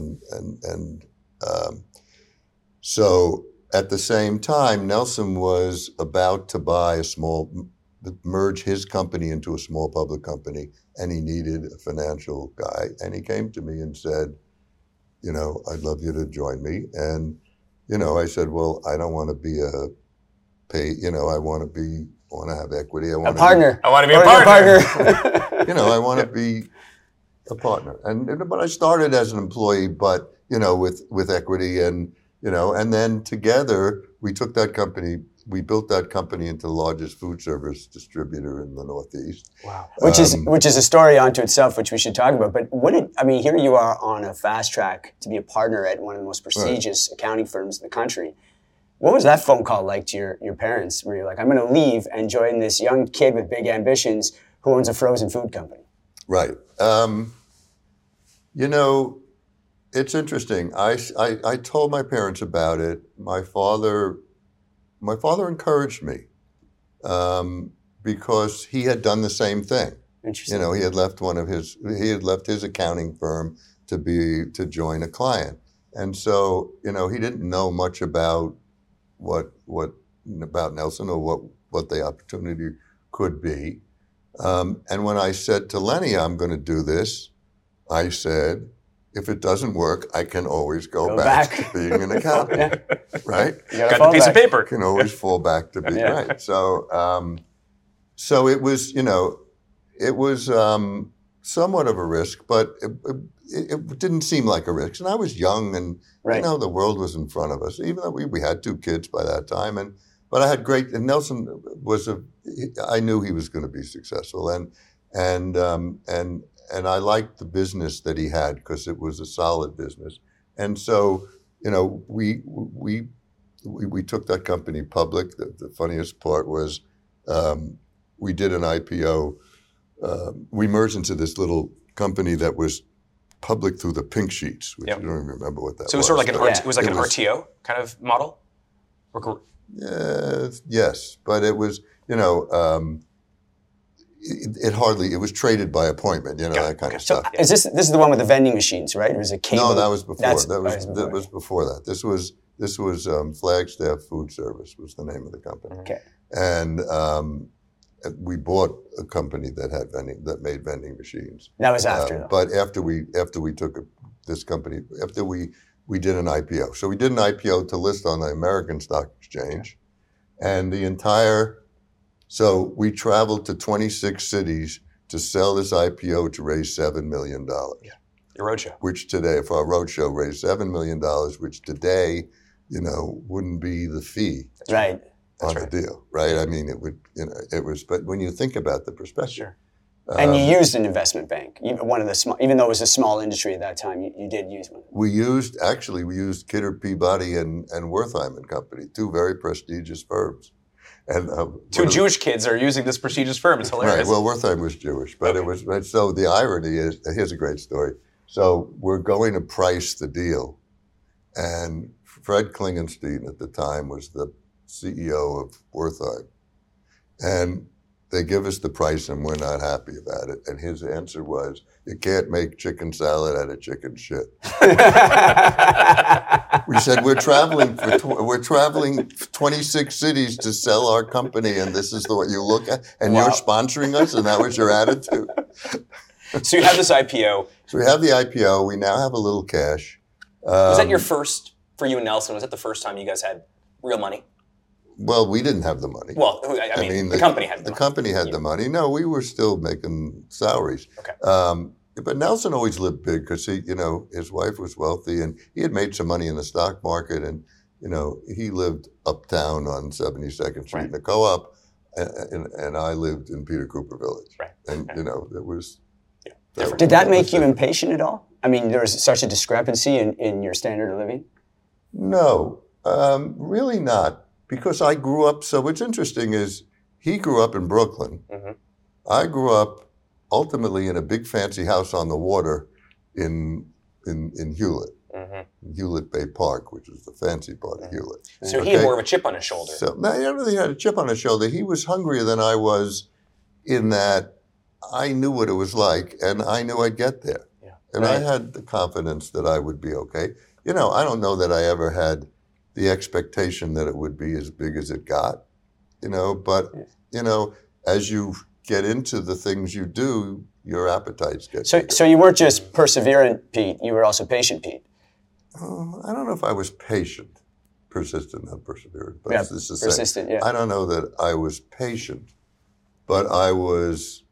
so at the same time, Nelson was about to merge his company into a small public company, and he needed a financial guy. And he came to me and said, I'd love you to join me. And, I said, well, I don't want to be I want to have equity. I want A partner. I want to be a partner. I want to be a partner. But I started as an employee, but, with equity and then together we took that company, we built that company into the largest food service distributor in the Northeast. Wow. Which is a story unto itself, which we should talk about. But here you are on a fast track to be a partner at one of the most prestigious accounting firms in the country. What was that phone call like to your parents, where you're like, I'm going to leave and join this young kid with big ambitions who owns a frozen food company? Right. It's interesting. I told my parents about it. My father encouraged me because he had done the same thing. Interesting. You know, he had left his accounting firm to join a client. And so, you know, he didn't know much about about Nelson or what the opportunity could be. And when I said to Lenny, I'm going to do this, I said, if it doesn't work, I can always go back to being an accountant, right? Got the piece of paper. Can always fall back to being right. So, so it was, you know, it was somewhat of a risk, but it didn't seem like a risk. And I was young, and you know, the world was in front of us. Even though we had 2 kids by that time, but I had and Nelson I knew he was going to be successful, and I liked the business that he had because it was a solid business. And so, you know, we took that company public. The funniest part was we did an IPO. We merged into this little company that was public through the Pink Sheets, which I don't even remember what that was. So it was sort of like an RTO kind of model? Yes, but it was, you know, it was traded by appointment, you know, that kind of stuff. Is this is the one with the vending machines, right? Or was it cable? No, that was before. That was before that. This was Flagstaff Food Service was the name of the company. Okay. And we bought a company that made vending machines. That was after, but after we took this company, after we did an IPO. So we did an IPO to list on the American Stock Exchange, and so we traveled to 26 cities to sell this IPO to raise $7 million. Yeah, your roadshow. Which today, for our roadshow, raised $7 million, which today, you know, wouldn't be the fee. Right. On the deal, right? I mean, it was, but when you think about the perspective. Sure. And you used an investment bank, one of the small, even though it was a small industry at that time, you did use one. We used Kidder, Peabody and Wertheim and Company, 2 very prestigious firms. And 2 Jewish kids are using this prestigious firm. It's hilarious. Right. Well, Wertheim was Jewish, but it was, so the irony is, here's a great story. So we're going to price the deal, and Fred Klingenstein at the time was the CEO of Wertheim, and they give us the price and we're not happy about it. And his answer was, you can't make chicken salad out of chicken shit. We said, we're traveling 26 cities to sell our company, and this is what you look at, and you're sponsoring us, and that was your attitude. So you have this IPO. So we have the IPO. We now have a little cash. Was that your first, for you and Nelson, was that the first time you guys had real money? Well, we didn't have the money. Well, I mean the company had the money. The company had the money. No, we were still making salaries. Okay. But Nelson always lived big because his wife was wealthy, and he had made some money in the stock market, and he lived uptown on 72nd Street in the Co-op, and I lived in Peter Cooper Village. Right. And it was. Yeah. Did that make you impatient at all? I mean, there was such a discrepancy in your standard of living. No, really not. Because I grew up, so what's interesting is he grew up in Brooklyn. Mm-hmm. I grew up ultimately in a big fancy house on the water in Hewlett, Hewlett Bay Park, which is the fancy part of Hewlett. So he had more of a chip on his shoulder. So no, he really had a chip on his shoulder. He was hungrier than I was in that I knew what it was like, and I knew I'd get there. Yeah. And I had the confidence that I would be okay. I don't know that I ever had the expectation that it would be as big as it got, but, as you get into the things you do, your appetites get bigger. So you weren't just perseverant, Pete, you were also patient, Pete. I don't know if I was patient, persistent, not perseverant, but it's the same. Persistent, yeah. I don't know that I was patient, but I was,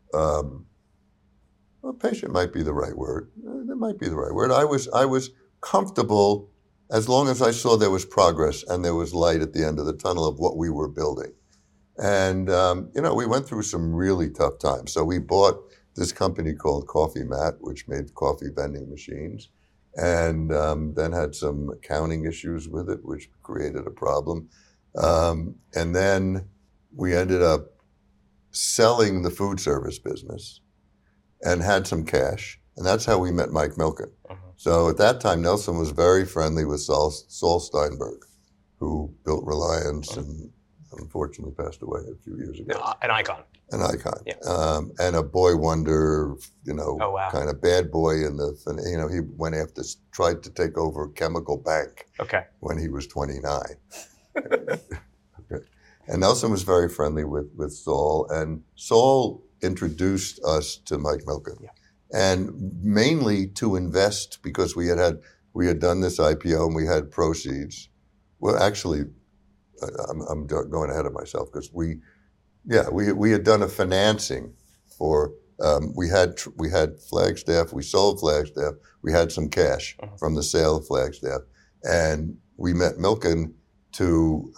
patient might be the right word. That might be the right word. I was comfortable as long as I saw there was progress and there was light at the end of the tunnel of what we were building. And, we went through some really tough times. So we bought this company called Coffee Mat, which made coffee vending machines, and then had some accounting issues with it, which created a problem. And then we ended up selling the food service business and had some cash. And that's how we met Mike Milken. So at that time, Nelson was very friendly with Saul Steinberg, who built Reliance and unfortunately passed away a few years ago. An icon. An icon. Yeah. And a boy wonder, Oh, wow. kind of bad boy he went after, tried to take over a chemical bank when he was 29. Okay. And Nelson was very friendly with Saul, and Saul introduced us to Mike Milken. Yeah. And mainly to invest, because we had done this IPO and we had proceeds. Well, actually, I'm going ahead of myself, because we had done a financing for we had Flagstaff. We sold Flagstaff. We had some cash from the sale of Flagstaff, and we met Milken to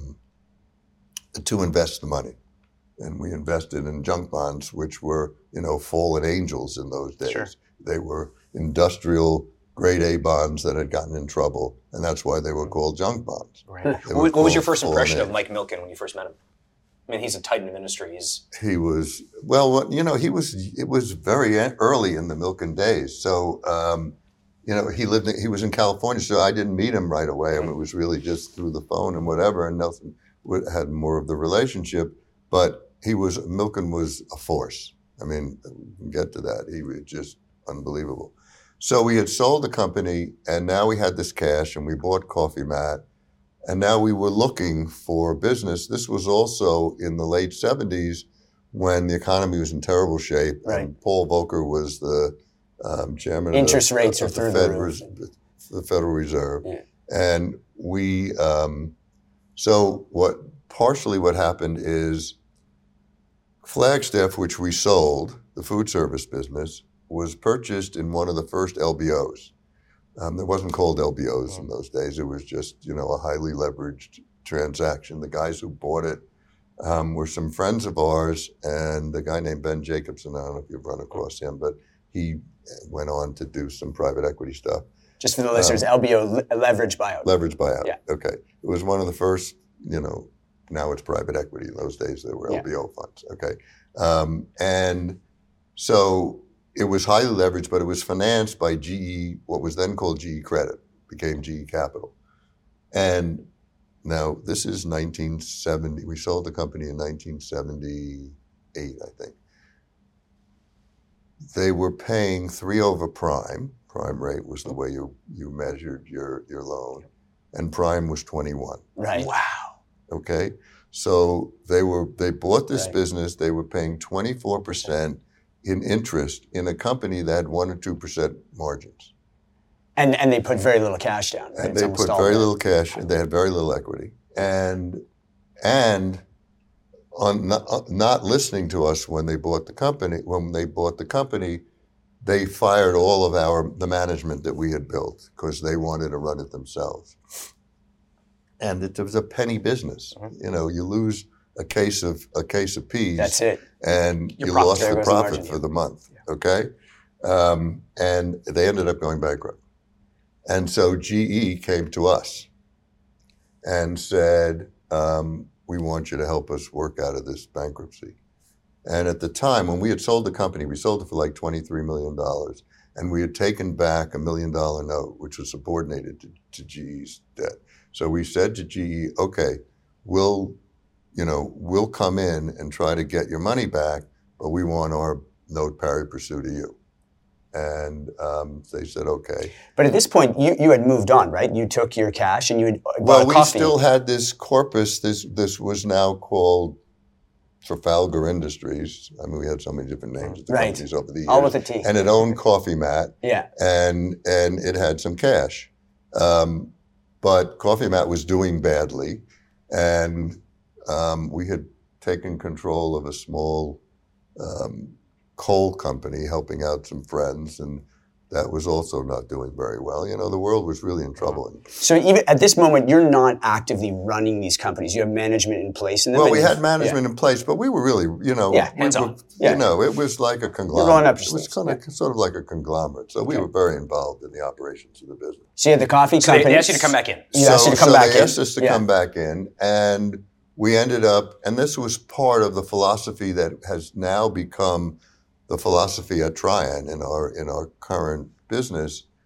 invest the money, and we invested in junk bonds, which were fallen angels in those days. Sure. They were industrial grade A bonds that had gotten in trouble, and that's why they were called junk bonds. Right. What was your first impression of Mike Milken when you first met him? I mean, he's a titan of industry. He was, it was very early in the Milken days. So, he was in California, so I didn't meet him right away. I mean, it was really just through the phone and whatever, and Nelson had more of the relationship, but Milken was a force. I mean, we can get to that. He was just unbelievable. So we had sold the company, and now we had this cash, and we bought Coffee Mat, and now we were looking for business. This was also in the late 70s when the economy was in terrible shape. Right. And Paul Volcker was the chairman Interest of rates are through the roof. The Federal Reserve. Yeah. And we, partially what happened is Flagstaff, which we sold, the food service business, was purchased in one of the first LBOs. It wasn't called LBOs in those days. It was just, a highly leveraged transaction. The guys who bought it were some friends of ours, and a guy named Ben Jacobson, I don't know if you've run across him, but he went on to do some private equity stuff. Just for the listeners, LBO, leverage buyout. Leverage buyout, yeah. Okay. It was one of the first, now it's private equity. In those days, there were LBO funds, okay. And so it was highly leveraged, but it was financed by GE, what was then called GE Credit, became GE Capital. And now this is 1970. We sold the company in 1978, I think. They were paying 3 over prime. Prime rate was the way you measured your loan. And prime was 21. Right. Wow. Okay. So they bought this business. They were paying 24% in interest in a company that had 1 or 2% margins. And they put very little cash down. Right? And they put very little cash, and they had very little equity. And on not listening to us when they bought the company, they fired all of the management that we had built because they wanted to run it themselves. And it was a penny business. You lose a case of peas. That's it. And you lost the profit for the month. Yeah. Okay, and they ended up going bankrupt. And so GE came to us and said, "We want you to help us work out of this bankruptcy." And at the time, when we had sold the company, we sold it for like $23 million, and we had taken back $1 million note, which was subordinated to GE's debt. So we said to GE, "Okay, we'll come in and try to get your money back, but we want our note pari passu to you." And they said, "Okay." But at this point, you had moved on, right? You took your cash and you had bought Well, we coffee. still had this corpus. This was now called Trafalgar Industries. I mean, we had so many different names of the companies over the years. All with a T. And it owned Coffee Mat. Yeah. And it had some cash. But Coffee Mat was doing badly. And we had taken control of a small coal company, helping out some friends, and that was also not doing very well. The world was really in trouble. So even at this moment, you're not actively running these companies. You have management in place in them. Well, we had management in place, but we were really, hands-on. It was like a conglomerate. You're rolling up It was sort of like a conglomerate. So we were very involved in the operations of the business. So you had the coffee company. They asked you to come back in. They asked us to come back in, and we ended up, and this was part of the philosophy that has now become the philosophy at Trian in our current business.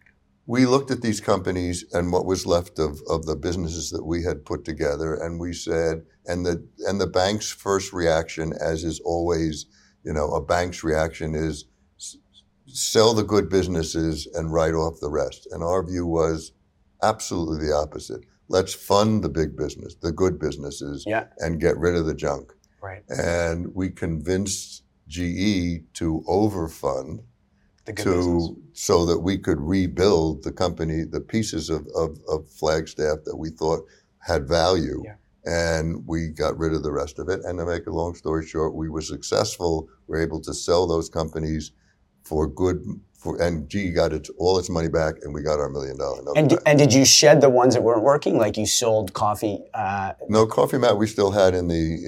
we looked at these companies and what was left of the businesses that we had put together, and we said, and the bank's first reaction, as is always, a bank's reaction is sell the good businesses and write off the rest. And our view was absolutely the opposite. Let's fund the big business, the good businesses, and get rid of the junk. Right. And we convinced GE to overfund so that we could rebuild the company, the pieces of Flagstaff that we thought had value. Yeah. And we got rid of the rest of it. And to make a long story short, we were successful. We were able to sell those companies and GE got all its money back, and we got our $1 million note back. And did you shed the ones that weren't working? Like you sold coffee? No, Coffee Mat we still had in the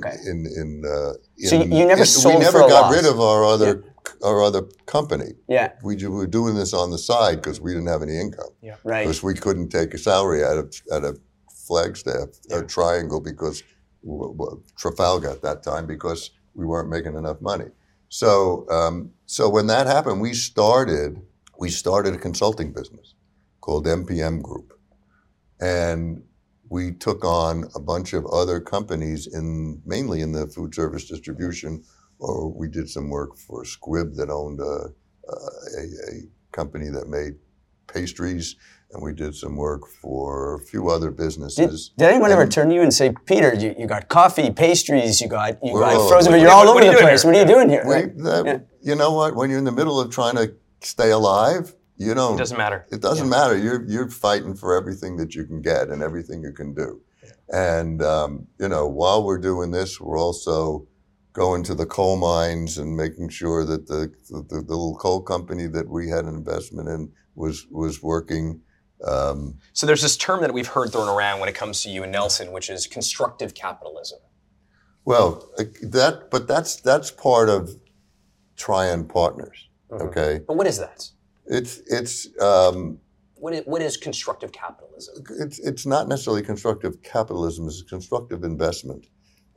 So you never sold. We never got rid of our other company. Yeah. We were doing this on the side because we didn't have any income. Yeah. Right. Because we couldn't take a salary out of Flagstaff or Triangle because Trafalgar at that time because we weren't making enough money. So when that happened, we started a consulting business called MPM Group, and we took on a bunch of other companies mainly in the food service distribution. Or we did some work for Squibb that owned a company that made pastries, and we did some work for a few other businesses. Did anyone ever turn to you and say, Peter, you got coffee, pastries, you got frozen, but you're all over the place. What are you doing here? You know what? When you're in the middle of trying to stay alive, it doesn't matter. It doesn't matter. You're fighting for everything that you can get and everything you can do. And while we're doing this, we're also going to the coal mines and making sure that the little coal company that we had an investment in was working. So there's this term that we've heard thrown around when it comes to you and Nelson, which is constructive capitalism. Well, that's part of Trian Partners. Mm-hmm. Okay. But what is that? It's what is constructive capitalism? It's not necessarily constructive capitalism. It's constructive investment.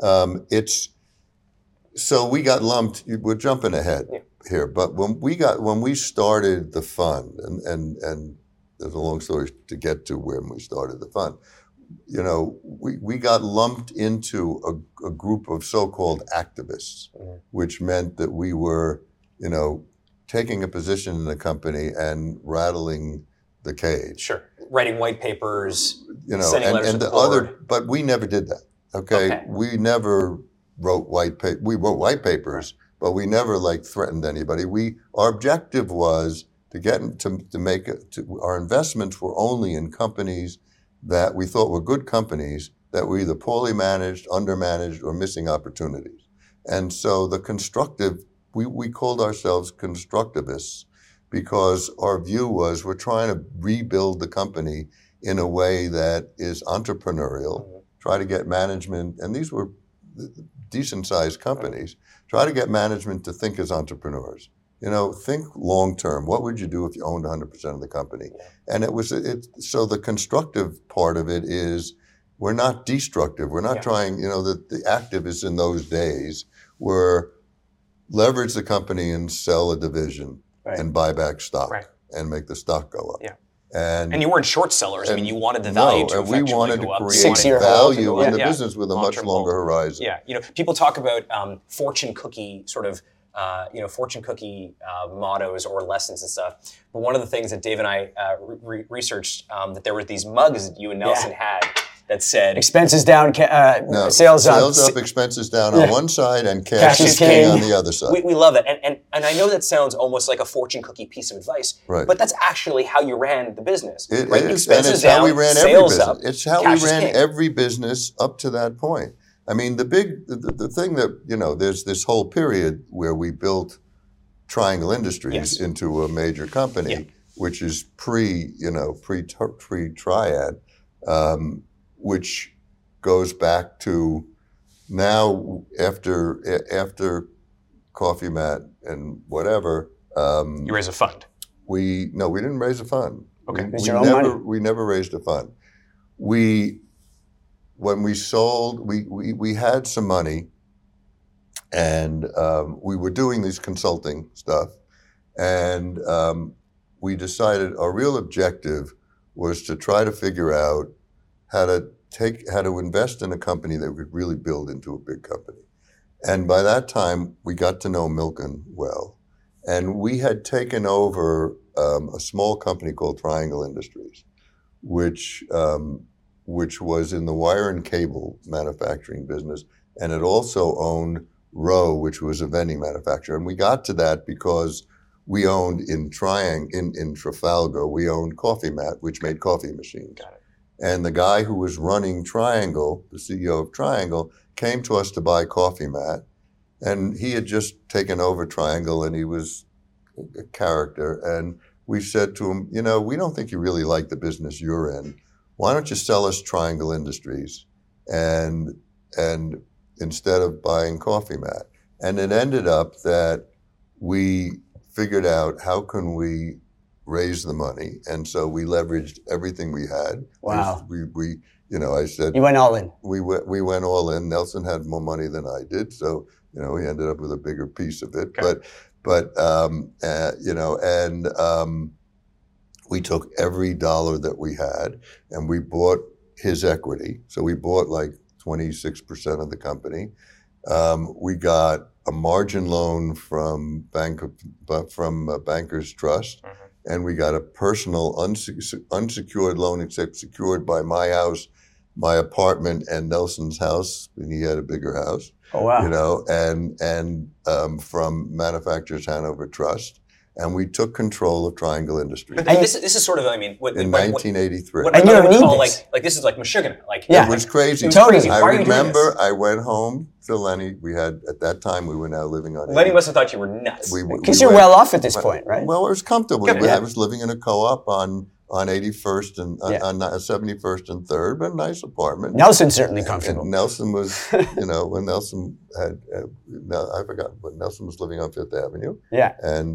So we got lumped. We're jumping ahead here, but when we started the fund, and there's a long story to get to when we started the fund. We got lumped into a group of so-called activists, which meant that we were, taking a position in the company and rattling the cage. Sure, writing white papers, sending letters to the board. But we never did that. Okay, we never wrote we wrote white papers, but we never threatened anybody. Our objective was to get our investments were only in companies that we thought were good companies that were either poorly managed, undermanaged, or missing opportunities. And so we called ourselves constructivists because our view was we're trying to rebuild the company in a way that is entrepreneurial, try to get management, and these were decent-sized companies, try to get management to think as entrepreneurs. Think long-term. What would you do if you owned 100% of the company? And so the constructive part of it is we're not destructive. We're not trying, the activists in those days were leverage the company and sell a division and buy back stock and make the stock go up. Yeah. And you weren't short sellers. You wanted the value to we wanted to create value in the business with a much longer horizon. Yeah, people talk about fortune cookie sort of, mottos or lessons and stuff. But one of the things that Dave and I researched, that there were these mugs that you and Nelson had that said expenses down, sales up, expenses down on one side, and cash is king on the other side. We love that, and I know that sounds almost like a fortune cookie piece of advice, but that's actually how you ran the business. It is, and it's how we ran every business. It's how we ran every business up to that point. The thing that there's this whole period where we built Triangle Industries into a major company, which is pre-Triad. Which goes back to now after Coffee Mat and whatever. You raise a fund. We didn't raise a fund. Okay. We never raised a fund. When we sold, we had some money, and we were doing this consulting stuff, and we decided our real objective was to try to figure out how to invest in a company that would really build into a big company. And by that time, we got to know Milken well. And we had taken over a small company called Triangle Industries, which was in the wire and cable manufacturing business. And it also owned Rowe, which was a vending manufacturer. And we got to that because we owned in Trafalgar, we owned Coffee Mat, which made coffee machines. Got it. And the guy who was running Triangle, the CEO of Triangle, came to us to buy Coffee Mat. And he had just taken over Triangle, and he was a character. And we said to him, you know, we don't think you really like the business you're in. Why don't you sell us Triangle Industries and instead of buying Coffee Mat? And it ended up that we figured out how can we raise the money, and so we leveraged everything we had. Wow. We I said you went all in. We went all in. Nelson had more money than I did, so he ended up with a bigger piece of it. Okay. But we took every dollar that we had and we bought his equity. So we bought like 26% of the company. We got a margin loan from Bankers Trust, and we got a personal unsecured loan, except secured by my house, my apartment, and Nelson's house, and he had a bigger house. Oh wow! And from Manufacturers Hanover Trust, and we took control of Triangle Industries. But this is sort of, I mean, in 1983. And you don't need this. Like this is like Meshuggah. Like Yeah. It was crazy. It was crazy. I Why are you doing remember this? I went home to Lenny. We had, at that time, we were now living on. Lenny must have thought you were nuts. Because you're well off at this point, right? Well, it was comfortable. Yeah. I was living in a co-op on 81st and on 71st and 3rd, but a nice apartment. Nelson's certainly comfortable. And Nelson was, when Nelson had, I forgot, but Nelson was living on 5th Avenue. Yeah. And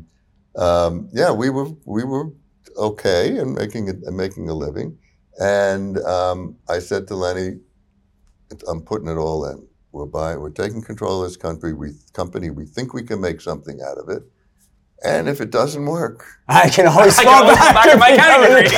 we were okay and making a living. And I said to Lenny, I'm putting it all in. We're taking control of this company. We think we can make something out of it. And if it doesn't work, I can always fall back in my category.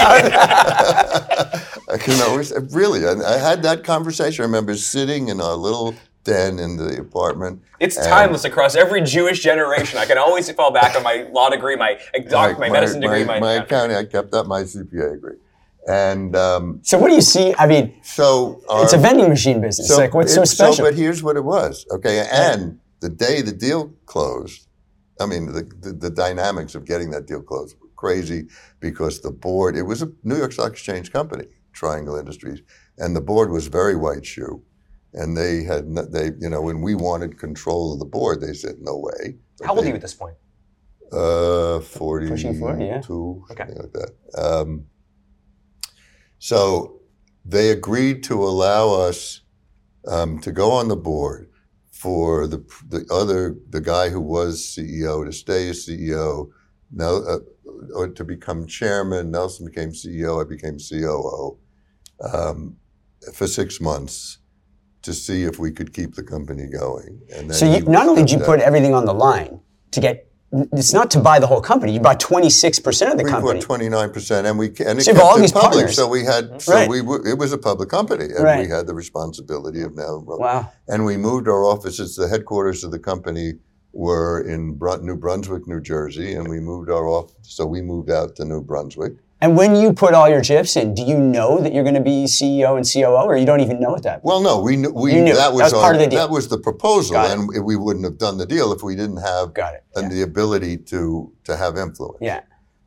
I can always, really. I had that conversation. I remember sitting in our little den in the apartment. It's timeless across every Jewish generation. I can always fall back on my law degree, my medicine degree, my accounting. I kept up my CPA degree. And so what do you see? I mean, it's a vending machine business. What's so special? But here's what it was, okay? And the day the deal closed, I mean, the dynamics of getting that deal closed were crazy because the board, it was a New York Stock Exchange company, Triangle Industries, and the board was very white shoe. And when we wanted control of the board, they said, no way. How old are you at this point? 42, Pushing 40, yeah. Something like that. So they agreed to allow us to go on the board for the guy who was CEO to stay as CEO, or to become chairman. Nelson became CEO, I became COO for 6 months to see if we could keep the company going. And then so not only did you put everything on the line to get, it's not to buy the whole company. You bought 26% of the company. We bought 29%, and it so kept all it these public. partners. So we had, it was a public company, and we had the responsibility of now. Wow. And we moved our offices. The headquarters of the company were in New Brunswick, New Jersey, and we moved our office. So we moved out to New Brunswick. And when you put all your chips in, do you know that you're going to be CEO and COO, or you don't even know at that point? Well, no, we knew. That was part of the deal. That was the proposal, and we wouldn't have done the deal if we didn't have the ability to have influence. Yeah.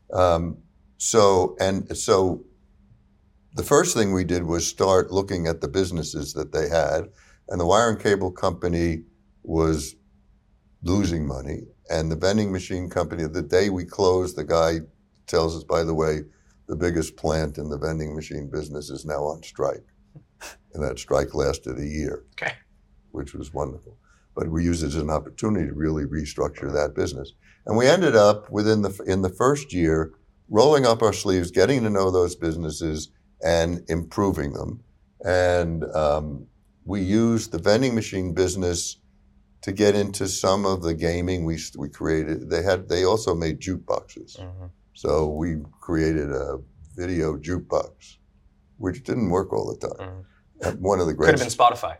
So the first thing we did was start looking at the businesses that they had, and the wire and cable company was losing money, and the vending machine company, the day we closed, the guy tells us, by the way, the biggest plant in the vending machine business is now on strike. And that strike lasted a year, which was wonderful. But we used it as an opportunity to really restructure that business. And we ended up in the first year rolling up our sleeves, getting to know those businesses and improving them. And we used the vending machine business to get into some of the gaming we created. They also made jukeboxes. So we created a video jukebox, which didn't work all the time. One of the great Could have been Spotify.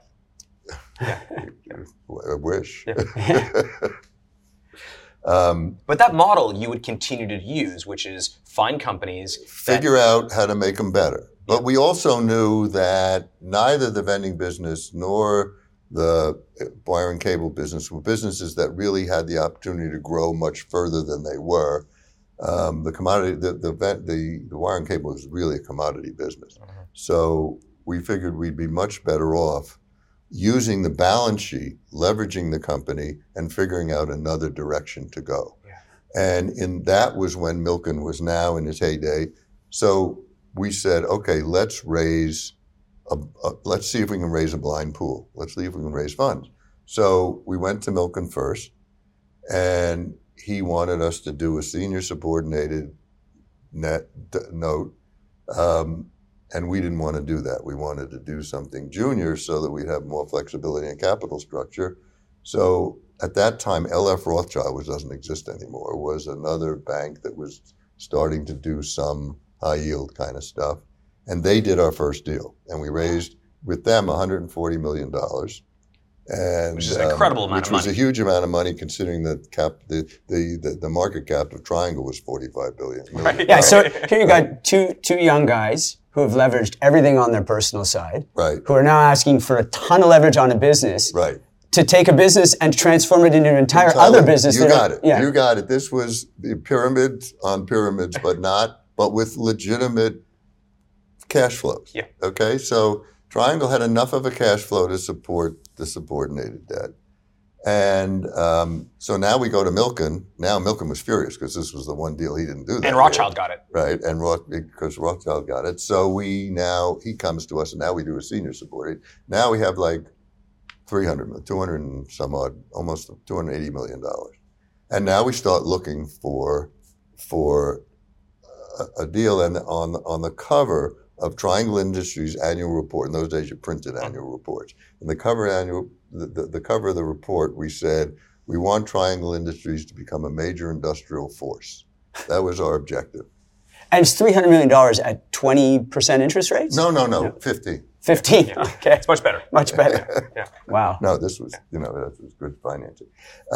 I wish. But that model you would continue to use, which is find companies, figure out how to make them better. But we also knew that neither the vending business nor the wire and cable business were businesses that really had the opportunity to grow much further than they were. The commodity, the wire and cable is really a commodity business. So we figured we'd be much better off using the balance sheet, leveraging the company, and figuring out another direction to go. And that was when Milken was now in his heyday. So we said, okay, let's see if we can raise a blind pool. Let's see if we can raise funds. So we went to Milken first, and he wanted us to do a senior subordinated note. And we didn't want to do that. We wanted to do something junior so that we'd have more flexibility in capital structure. So at that time, LF Rothschild, which doesn't exist anymore, was another bank that was starting to do some high yield kind of stuff. And they did our first deal. And we raised with them $140 million. And, which is an incredible amount of money. Which was a huge amount of money considering that the market cap of Triangle was $45 billion. Right. Yeah, so here you got two young guys who have leveraged everything on their personal side, right? Who are now asking for a ton of leverage on a business, right? To take a business and transform it into an entire other business. You got it. Yeah. You got it. This was the pyramids on pyramids, but with legitimate cash flows. Yeah. Okay. So Triangle had enough of a cash flow to support the subordinated debt. And so now we go to Milken. Now Milken was furious because this was the one deal he didn't do that. And Rothschild got it. Right, and because Rothschild got it. So he comes to us, and now we do a senior subordinate. Now we have like 200 and some odd, almost $280 million. And now we start looking for a deal. And on the cover of Triangle Industries annual report, in those days you printed annual reports. In the cover the cover of the report, we said, we want Triangle Industries to become a major industrial force. That was our objective. And it's $300 million at 20% interest rates? No, 15. 15, yeah. Okay. It's much better. Much better. Yeah. Wow. No, this was, that was good financing.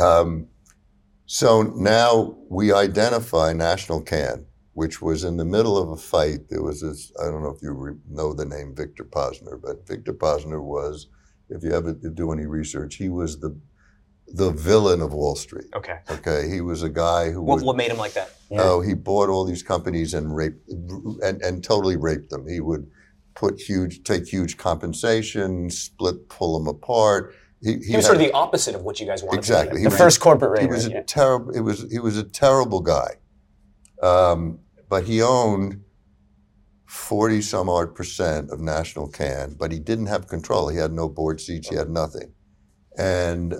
So now we identify National Can, which was in the middle of a fight. There was this, I don't know if you know the name Victor Posner, but Victor Posner was, if you ever do any research, he was the villain of Wall Street. Okay. He was a guy who What made him like that? Yeah. Oh, he bought all these companies and and totally raped them. He would take huge compensation, pull them apart. He was sort of the opposite of what you guys wanted. Exactly. The first corporate raid. He was a terrible. He was a terrible guy, but he owned 40 some odd % of National Can, but he didn't have control. He had no board seats. He had nothing, and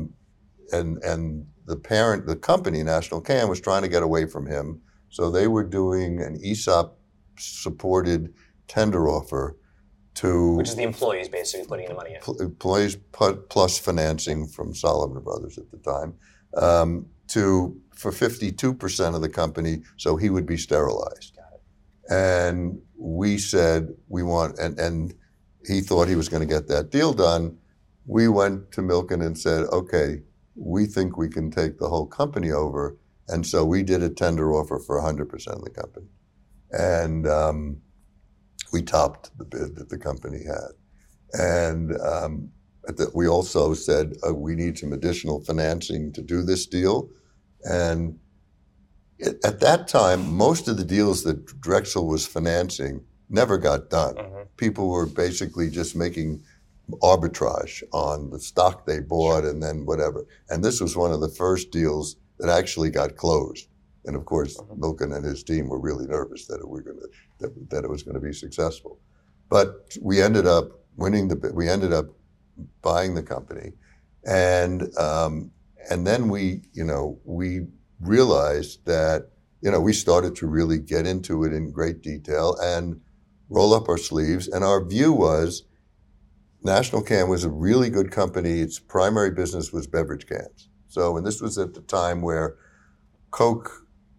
the company National Can was trying to get away from him, so they were doing an ESOP supported tender offer to, which is the employees basically putting the money in. Employees plus financing from Solomon Brothers at the time, for 52% of the company, so he would be sterilized. Got it. And we said we want, and he thought he was going to get that deal done. We went to Milken and said, okay, we think we can take the whole company over, and so we did a tender offer for 100% of the company, and we topped the bid that the company had. And we also said, we need some additional financing to do this deal. And at that time, most of the deals that Drexel was financing never got done. Mm-hmm. People were basically just making arbitrage on the stock they bought and then whatever. And this was one of the first deals that actually got closed. And of course, Milken and his team were really nervous that it was going to be successful. But we ended up winning we ended up buying the company, and then we realized that we started to really get into it in great detail and roll up our sleeves. And our view was, National Can was a really good company. Its primary business was beverage cans. So, and this was at the time where Coke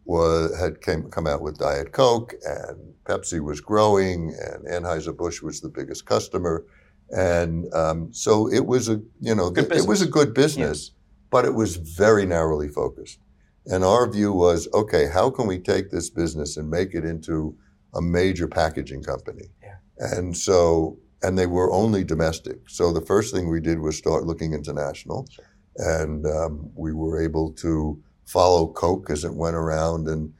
had come out with Diet Coke, and Pepsi was growing, and Anheuser-Busch was the biggest customer, and so it was it was a good business, but it was very narrowly focused. And our view was, okay, how can we take this business and make it into a major packaging company? Yeah. And they were only domestic. So the first thing we did was start looking international, and we were able to follow Coke as it went around, and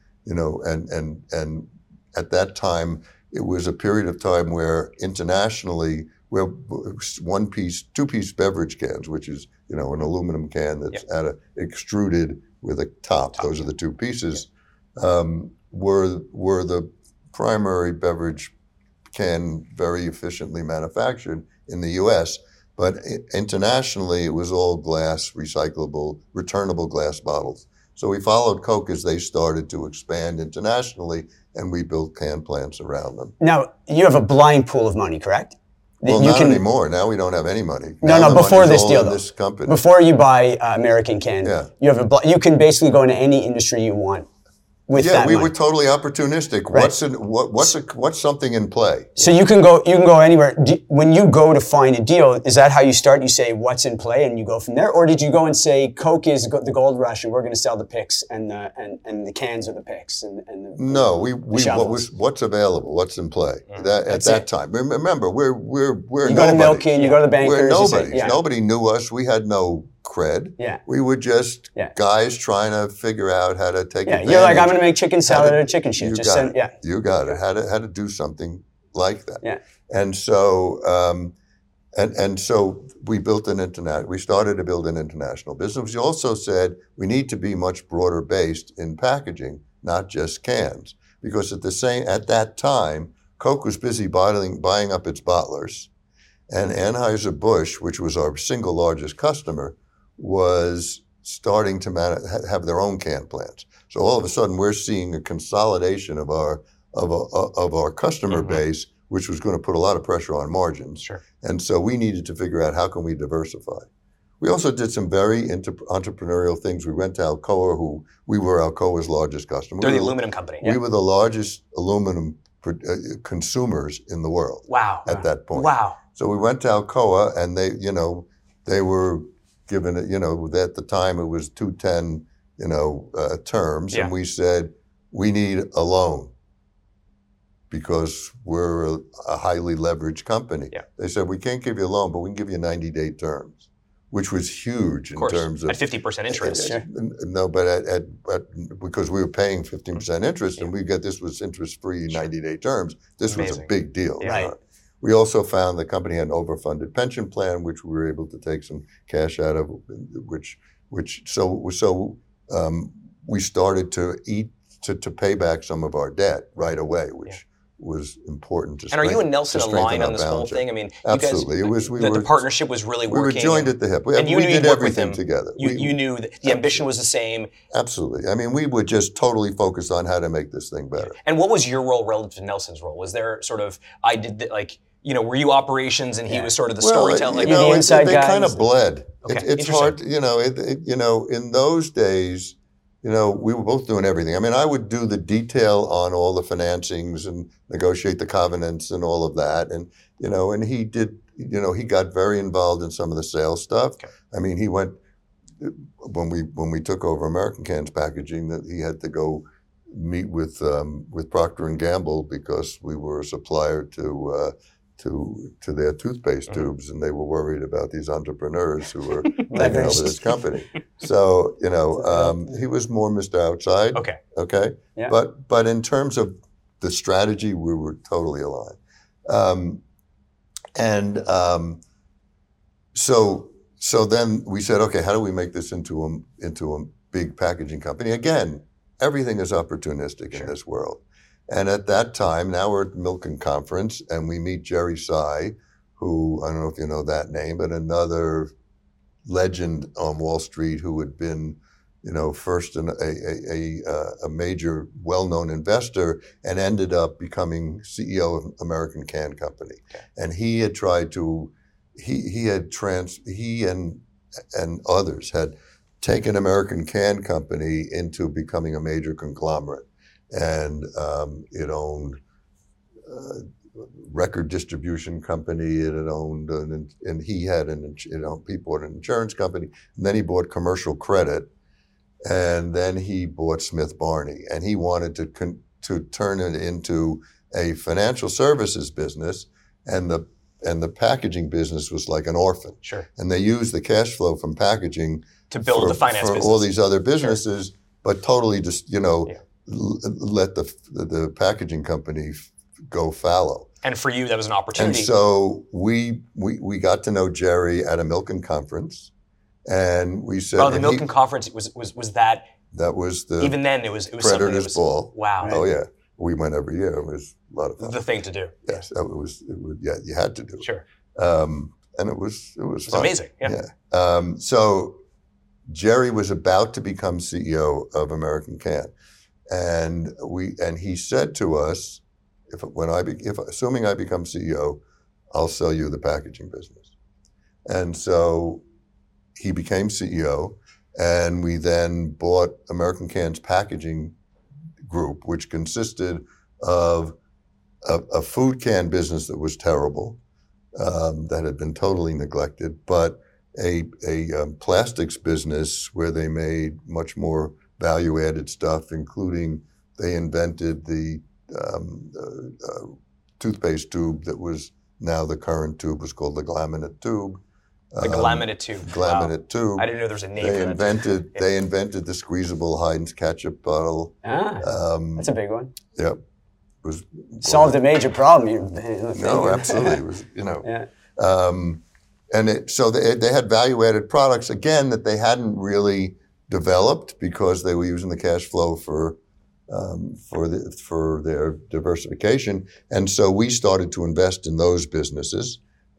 at that time it was a period of time where internationally, where two-piece beverage cans, which is an aluminum can that's extruded with a top. Those are the two pieces. Were the primary beverage can very efficiently manufactured in the U.S., but internationally it was all glass, recyclable, returnable glass bottles. So we followed Coke as they started to expand internationally, and we built can plants around them. Now, you have a blind pool of money, correct? Well, not anymore. Now we don't have any money. No, before this deal, though. This company. Before you buy American Can, you can basically go into any industry you want with that money. We were totally opportunistic. Right. What's something in play? So you can go anywhere. When you go to find a deal, is that how you start? You say what's in play and you go from there, or did you go and say Coke is the gold rush and we're going to sell the picks and the cans are the picks No, what's available, what's in play at that time. Remember, we're you go to Milken, you go to the bankers. Nobody knew us. We had no cred. Yeah. We were just guys trying to figure out how to take advantage. You're like, I'm going to make chicken salad at a chicken shit. You got it. How to do something like that. Yeah. And so so we built we started to build an international business. We also said we need to be much broader based in packaging, not just cans, because at that time, Coke was busy buying up its bottlers, and Anheuser-Busch, which was our single largest customer, was starting to have their own can plants. So all of a sudden, we're seeing a consolidation of our customer base, which was going to put a lot of pressure on margins. Sure. And so we needed to figure out how can we diversify. We also did some very entrepreneurial things. We went to Alcoa, we were Alcoa's largest customer. They're the aluminum company. We were the largest aluminum consumers in the world. Wow. At that point. Wow. So we went to Alcoa, and they were given it, at the time it was 210, terms, and we said, we need a loan because we're a highly leveraged company. Yeah. They said, we can't give you a loan, but we can give you 90-day terms, which was huge in terms of... At 50% interest. No, but because we were paying 15% interest, and this was interest-free 90-day terms, this was a big deal. Yeah. Right. We also found the company had an overfunded pension plan, which we were able to take some cash out of, we started to pay back some of our debt right away, which was important to strengthen. And are you and Nelson aligned on this whole thing? I mean, absolutely. The partnership was really working. We were joined at the hip. And you we knew did you'd work everything with him. together. You knew that the ambition was the same. Absolutely. I mean, we were just totally focused on how to make this thing better. And what was your role relative to Nelson's role? Was there sort of, were you operations and he was sort of the storyteller? The inside guys. They kind of bled. Okay. It's hard, in those days, we were both doing everything. I mean, I would do the detail on all the financings and negotiate the covenants and all of that. And, and he did, he got very involved in some of the sales stuff. Okay. I mean, he went, when we took over American Cans Packaging, that he had to go meet with Procter & Gamble because we were a supplier to their toothpaste tubes, and they were worried about these entrepreneurs who were taking over this company. So, he was more Mr. Outside. Okay. Yeah. But in terms of the strategy, we were totally aligned. So then we said, okay, how do we make this into a big packaging company? Again, everything is opportunistic in this world. And at that time, now we're at the Milken Conference, and we meet Jerry Tsai, who, I don't know if you know that name, but another legend on Wall Street who had been, first a major well-known investor and ended up becoming CEO of American Can Company. Okay. And he had tried to, he and others had taken American Can Company into becoming a major conglomerate. And it owned record distribution company. It had owned, and he had he bought an insurance company, and then he bought Commercial Credit, and then he bought Smith Barney, and he wanted to turn it into a financial services business, and the packaging business was like an orphan. Sure. And they used the cash flow from packaging to build the finance for business. all these other businesses, sure. But totally just let the packaging company go fallow. And for you, that was an opportunity. And so we got to know Jerry at a Milken conference, and we said, the Milken conference was that. That was the even then it was Predators Ball. Wow. Oh yeah, we went every year. It was a lot of fun. The thing to do. Yes, you had to do it. Sure. And it was fun. Amazing. Yeah. So Jerry was about to become CEO of American Can, and he said to us, assuming I become CEO, I'll sell you the packaging business. And so he became CEO, and we then bought American Can's packaging group, which consisted of a food can business that was terrible, that had been totally neglected, but a plastics business where they made much more value-added stuff, including they invented the toothpaste tube that was now the current tube, was called the Glaminate tube. The Glaminate tube. Glaminate tube. I didn't know there was a name for that. They invented the squeezable Heinz ketchup bottle. That's a big one. Yep. Solved a major problem. No, absolutely. It was, so they had value-added products, again, that they hadn't really developed because they were using the cash flow for their diversification. And so we started to invest in those businesses,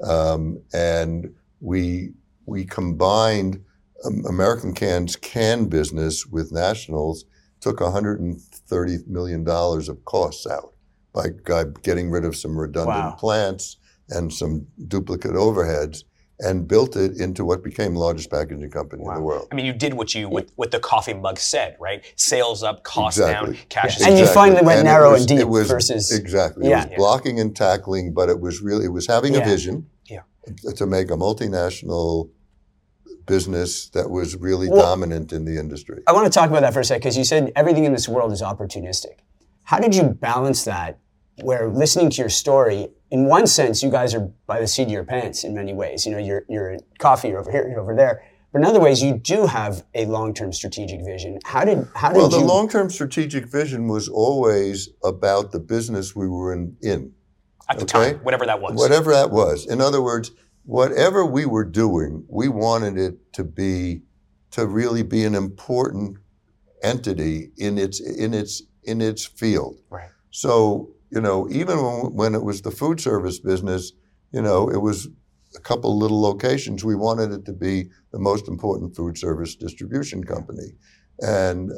and we combined American Can's can business with National's, took $130 million of costs out by getting rid of some redundant plants and some duplicate overheads, and built it into what became the largest packaging company in the world. I mean, you did what the coffee mug said, right? Sales up, costs down, cash is And you finally went narrow and deep versus... Exactly. It was blocking and tackling, but it was having a vision to make a multinational business that was really dominant in the industry. I want to talk about that for a second, because you said everything in this world is opportunistic. How did you balance that, where listening to your story, in one sense, you guys are by the seat of your pants in many ways. You're in coffee, you're over here, you're over there. But in other ways, you do have a long-term strategic vision. How did the long-term strategic vision was always about the business we were in. At the time, whatever that was. Whatever that was. In other words, whatever we were doing, we wanted it to really be an important entity in its field. Right. So, even when it was the food service business, it was a couple little locations. We wanted it to be the most important food service distribution company. And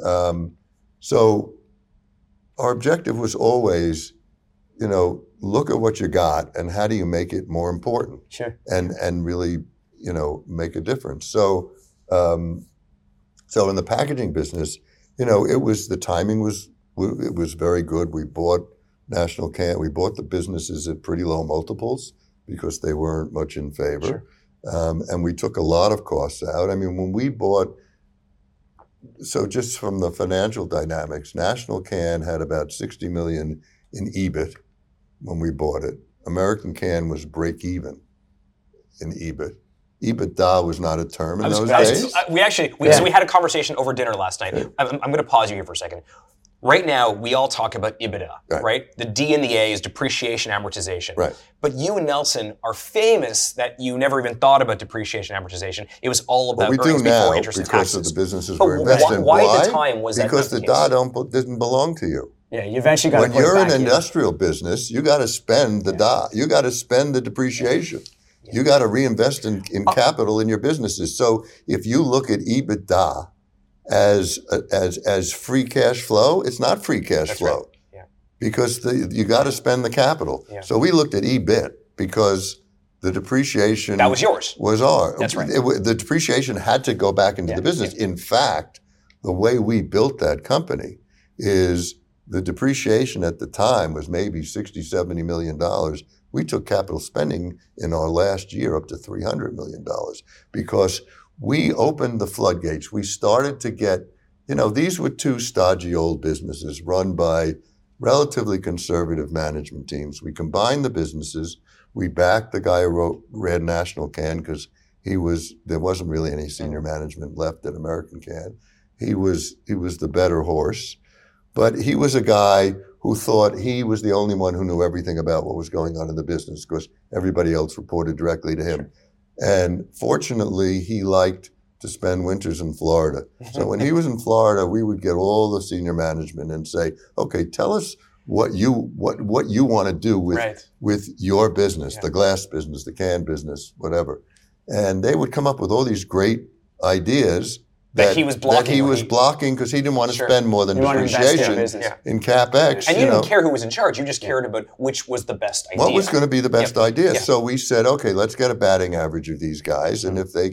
so our objective was always, look at what you got and how do you make it more important? Sure. And really, make a difference. So in the packaging business, the timing was very good. We bought National Can. We bought the businesses at pretty low multiples because they weren't much in favor. Sure. And we took a lot of costs out. I mean, when we bought, so just from the financial dynamics, National Can had about $60 million in EBIT when we bought it. American Can was break even in EBIT. EBITDA was not a term in those days. So we had a conversation over dinner last night. Yeah. I'm going to pause you here for a second. Right now, we all talk about EBITDA, right? The D and the A is depreciation, amortization. Right. But you and Nelson are famous that you never even thought about depreciation, amortization. It was all about earnings before interest and taxes. Because of the businesses we're invested in. Why at the time was that Because the DA didn't belong to you. Yeah, you eventually got to When you're in an industrial business, you got to spend the DA. You got to spend the depreciation. Yeah. You got to reinvest in capital in your businesses. So if you look at EBITDA as free cash flow, it's not free cash flow. Right. Yeah. Because you got to spend the capital. Yeah. So we looked at EBIT because the depreciation that was yours. Was ours. That's right. The depreciation had to go back into the business. Yeah. In fact, the way we built that company is the depreciation at the time was maybe $60, $70 million. We took capital spending in our last year up to $300 million because we opened the floodgates. We started to get, these were two stodgy old businesses run by relatively conservative management teams. We combined the businesses. We backed the guy who ran National Can because there wasn't really any senior management left at American Can. He was the better horse, but he was a guy who thought he was the only one who knew everything about what was going on in the business because everybody else reported directly to him. Sure. And fortunately, he liked to spend winters in Florida. So when he was in Florida, we would get all the senior management and say, okay, tell us what you want to do with your business, the glass business, the can business, whatever. And they would come up with all these great ideas that he was blocking because he didn't want to spend more than depreciation in CapEx. And you didn't care who was in charge. You just cared about which was the best idea. What was going to be the best idea? Yeah. So we said, okay, let's get a batting average of these guys, and if they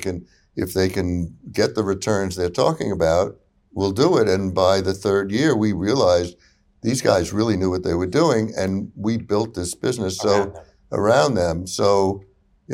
can get the returns they're talking about, we'll do it. And by the third year, we realized these guys really knew what they were doing, and we built this business around them. So,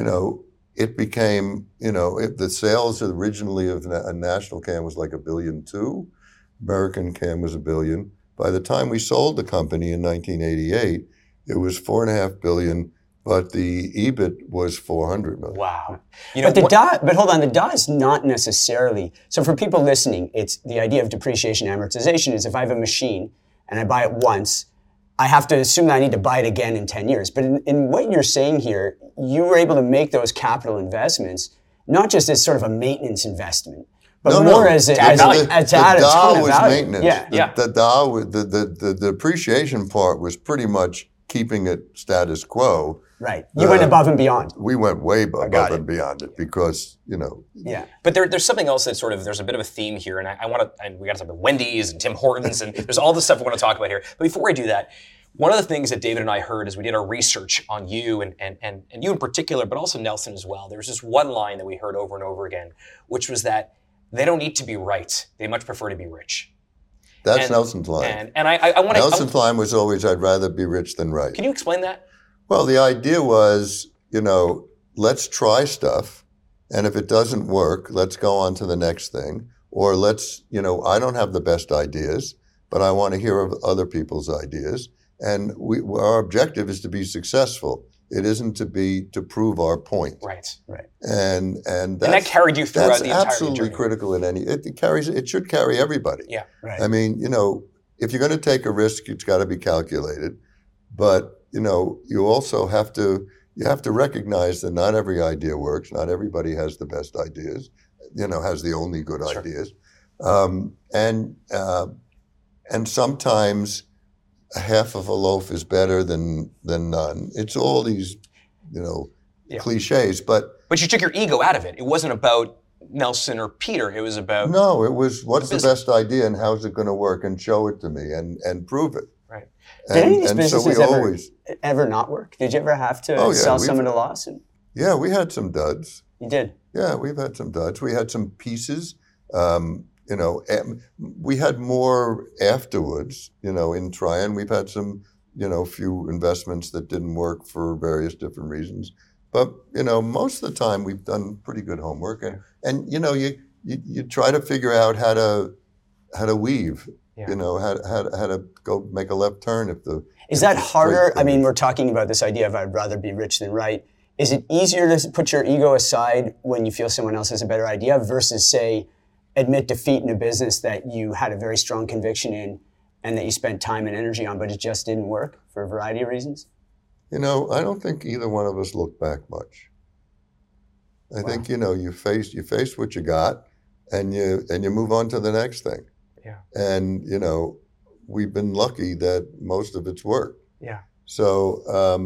it became, the sales originally of a National Can was like $1.2 billion. American Can was $1 billion. By the time we sold the company in 1988, it was $4.5 billion, but the EBIT was $400 million. Wow. But hold on, the DA is not necessarily, so for people listening, it's the idea of depreciation amortization is if I have a machine and I buy it once, I have to assume that I need to buy it again in 10 years. But in what you're saying here, you were able to make those capital investments, not just as sort of a maintenance investment, but more as to add a ton of value. Maintenance. Yeah. The depreciation part was pretty much keeping it status quo. Right. You went above and beyond. We went way above and beyond it because, Yeah. But there's something else that there's a bit of a theme here, and we got to talk about Wendy's and Tim Hortons, and there's all this stuff we want to talk about here. But before I do that, one of the things that David and I heard as we did our research on you and you in particular, but also Nelson as well, there was this one line that we heard over and over again, which was that they don't need to be right. They much prefer to be rich. That's Nelson's line. And I want to... Nelson's line was always, I'd rather be rich than right. Can you explain that? Well, the idea was, let's try stuff. And if it doesn't work, let's go on to the next thing. Or I don't have the best ideas, but I want to hear of other people's ideas. And our objective is to be successful. It isn't to prove our point. Right. And that carried you throughout the entire journey. That's absolutely critical it should carry everybody. Yeah. Right. I mean, if you're going to take a risk, it's got to be calculated. But, you also have to recognize that not every idea works. Not everybody has the best ideas, has the only good ideas. And sometimes half of a loaf is better than none. It's all these, cliches, but you took your ego out of it. It wasn't about Nelson or Peter. It was about it was what's the best idea and how's it going to work, and show it to me and prove it. Right. Did any of these businesses ever not work? Did you ever have to sell some at a loss? Yeah, we had some duds. You did? Yeah, we've had some duds. We had some pieces. We had more afterwards, in Trian. We've had some, few investments that didn't work for various different reasons. But, most of the time we've done pretty good homework. And you try to figure out how to weave, how to go make a left turn if the... Is that harder? I mean, we're talking about this idea of I'd rather be rich than right. Is it easier to put your ego aside when you feel someone else has a better idea versus, say, admit defeat in a business that you had a very strong conviction in and that you spent time and energy on, but it just didn't work for a variety of reasons? I don't think either one of us looked back much. I think, you face what you got and you move on to the next thing. Yeah. And, we've been lucky that most of it's worked. Yeah. So,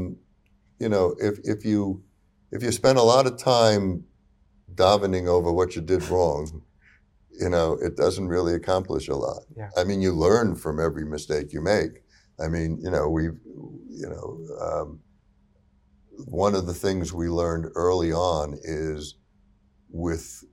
if you spend a lot of time davening over what you did wrong, it doesn't really accomplish a lot. Yeah. I mean, you learn from every mistake you make. I mean, one of the things we learned early on is with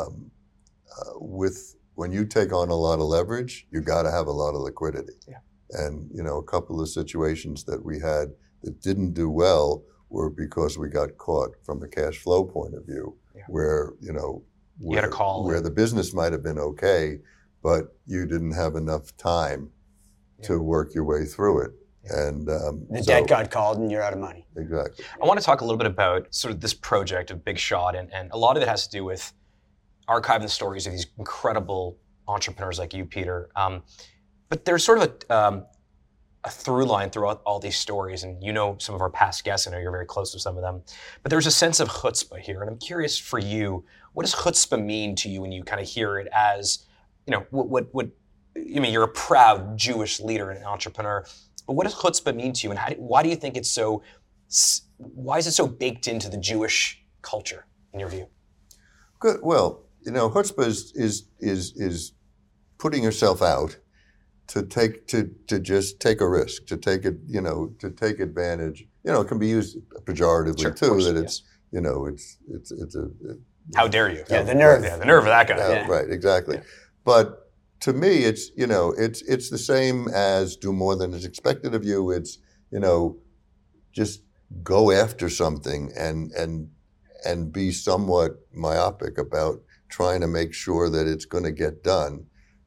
when you take on a lot of leverage, you got to have a lot of liquidity. Yeah. And a couple of situations that we had that didn't do well were because we got caught from a cash flow point of view, where you had a call where the business might have been okay, but you didn't have enough time to work your way through it. And the debt got called and you're out of money. Exactly. I want to talk a little bit about sort of this project of Big Shot, and a lot of it has to do with archiving the stories of these incredible entrepreneurs like you, Peter. But there's sort of a through line throughout all these stories, and some of our past guests, I know you're very close to some of them, but there's a sense of chutzpah here, and I'm curious for you, what does chutzpah mean to you when you kind of hear it as, you're a proud Jewish leader and entrepreneur, but what does chutzpah mean to you, and why do you think why is it so baked into the Jewish culture, in your view? Good. Well, chutzpah is putting yourself out to just take a risk, to take it, to take advantage. It can be used pejoratively too. That it's, it's a. How dare you? Yeah, the nerve. Yeah, the nerve of that guy. Right. Exactly. Yeah. But to me, it's it's the same as do more than is expected of you. It's just go after something and be somewhat myopic about trying to make sure that it's going to get done.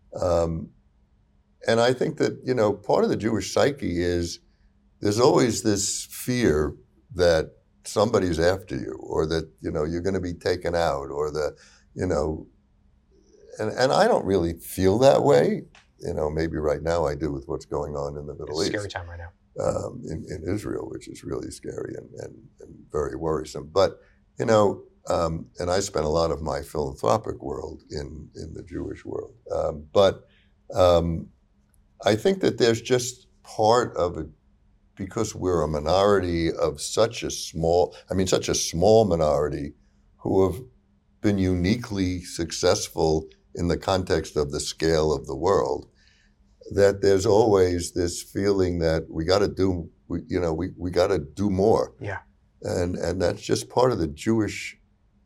And I think that, part of the Jewish psyche is there's always this fear that somebody's after you, or that, you're going to be taken out, or that, and I don't really feel that way. Maybe right now I do with what's going on in the Middle East. Scary time right now. In Israel, which is really scary and very worrisome. But, and I spent a lot of my philanthropic world in the Jewish world. But I think that there's just part of it, because we're a minority of such a small minority who have been uniquely successful in the context of the scale of the world, that there's always this feeling that we got to do, we got to do more. Yeah. And that's just part of the Jewish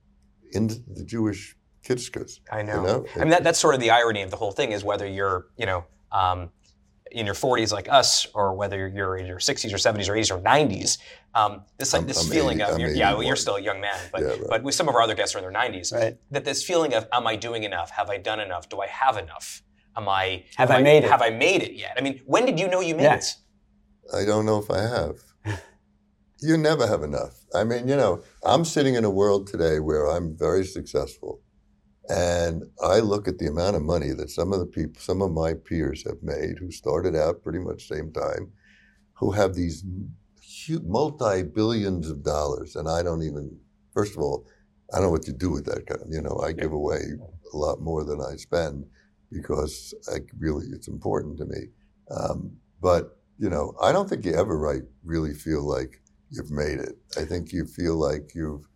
kitzkas. I know. I mean, that's sort of the irony of the whole thing, is whether you're, in your 40s like us, or whether you're in your 60s or 70s or 80s or 90s, this feeling of, you're still a young man, but with some of our other guests are in their 90s, that this feeling of, am I doing enough? Have I done enough? Do I have enough? Have I made it yet? I mean, when did you know you made it? I don't know if I have. You never have enough. I mean, I'm sitting in a world today where I'm very successful. And I look at the amount of money that some of my peers have made, who started out pretty much same time, who have these huge multi-billions of dollars. And I don't even, first of all, I don't know what to do with that kind of, I give away a lot more than I spend, because it's important to me. But, I don't think you ever really feel like you've made it. I think you feel like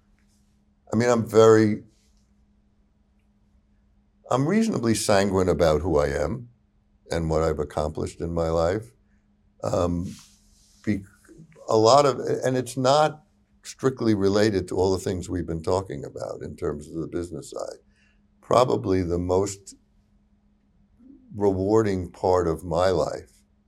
I'm reasonably sanguine about who I am and what I've accomplished in my life. And it's not strictly related to all the things we've been talking about in terms of the business side. Probably the most rewarding part of my life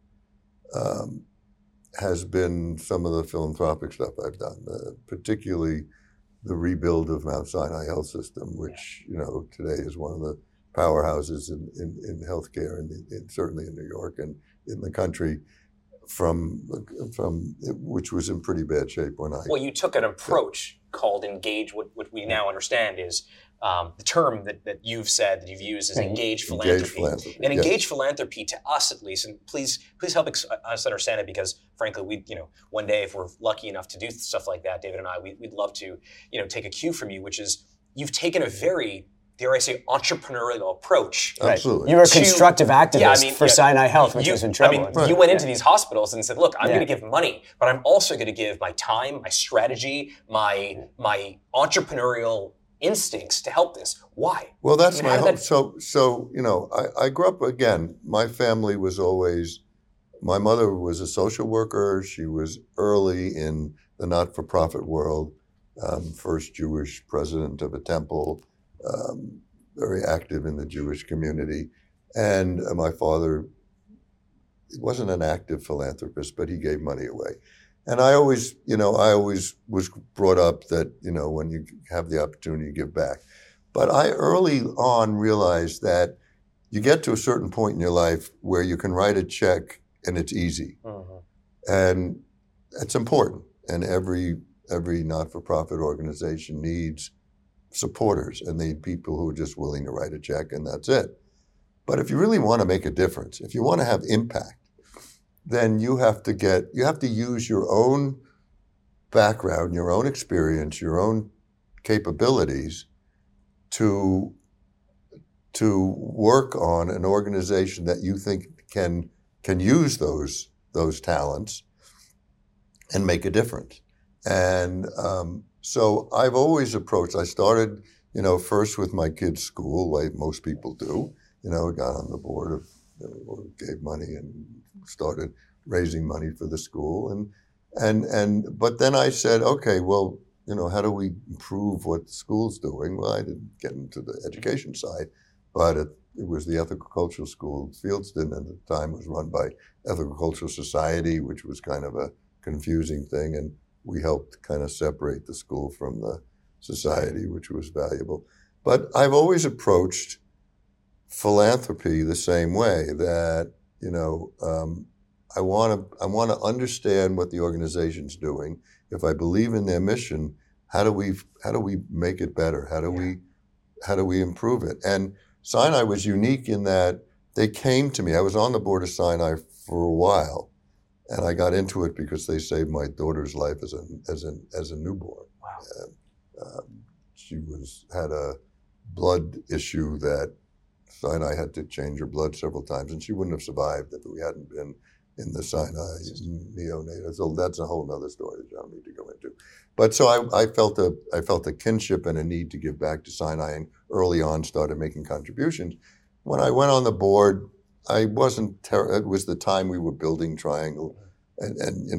has been some of the philanthropic stuff I've done, particularly the rebuild of Mount Sinai Health System, which today is one of the powerhouses in healthcare, and certainly in New York and in the country, from which was in pretty bad shape when I. Well, you took an approach called engage. What we now understand is the term that you've said, that you've used, is engage philanthropy. And engage philanthropy, to us at least, and please help us understand it, because frankly, one day, if we're lucky enough to do stuff like that, David and I, we'd love to, take a cue from you, which is you've taken a very, dare I say, entrepreneurial approach. Absolutely. You were a constructive activist for Sinai Health, which was in trouble. You went into these hospitals and said, look, I'm going to give money, but I'm also going to give my time, my strategy, my entrepreneurial instincts to help this. Why? Well, that's my hope. So I grew up, again, my family was always my mother was a social worker. She was early in the not-for-profit world, first Jewish president of a temple, very active in the Jewish community. And my father wasn't an active philanthropist, but he gave money away. And I always was brought up that, when you have the opportunity to give back. But I early on realized that you get to a certain point in your life where you can write a check and it's easy. And it's important. And every not-for-profit organization needs supporters and they need people who are just willing to write a check and that's it. But if you really want to make a difference, if you want to have impact, then you have to use your own background, your own experience, your own capabilities to work on an organization that you think can use those talents and make a difference. And so I've always approached. I started, first with my kids' school, like most people do. Got on the board of, gave money and started raising money for the school. But then I said, okay, well, how do we improve what the school's doing? Well, I didn't get into the education side, but it was the Ethical Cultural School. Fieldston at the time was run by Ethical Cultural Society, which was kind of a confusing thing. And we helped kind of separate the school from the society, which was valuable. But I've always approached philanthropy the same way, that I want to understand what the organization's doing. If I believe in their mission, how do we make it better? How do we improve it? And Sinai was unique in that they came to me. I was on the board of Sinai for a while, and I got into it because they saved my daughter's life as a newborn. Wow. She had a blood issue that Sinai had to change her blood several times, and she wouldn't have survived if we hadn't been in the Sinai neonatal. So that's a whole other story that I don't need to go into. But so I felt a kinship and a need to give back to Sinai, and early on started making contributions. When I went on the board, I wasn't. It was the time we were building Triangle, and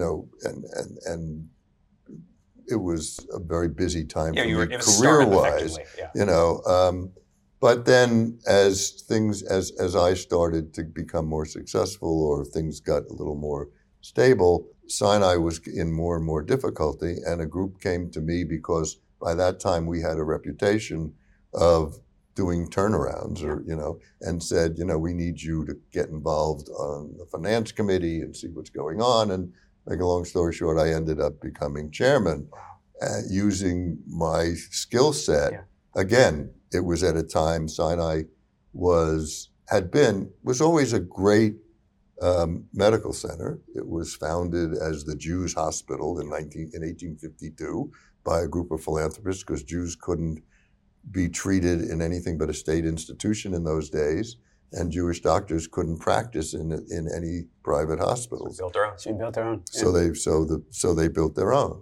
it was a very busy time for me career-wise. But then as I started to become more successful, or things got a little more stable, Sinai was in more and more difficulty, and a group came to me because by that time we had a reputation of doing turnarounds, and said, we need you to get involved on the finance committee and see what's going on. And make a long story short, I ended up becoming chairman, using my skill set. Yeah. Again, it was at a time Sinai was always a great medical center. It was founded as the Jews Hospital in 1852 by a group of philanthropists, because Jews couldn't be treated in anything but a state institution in those days, and Jewish doctors couldn't practice in any private hospitals. So they built their own. Yeah. So they built their own,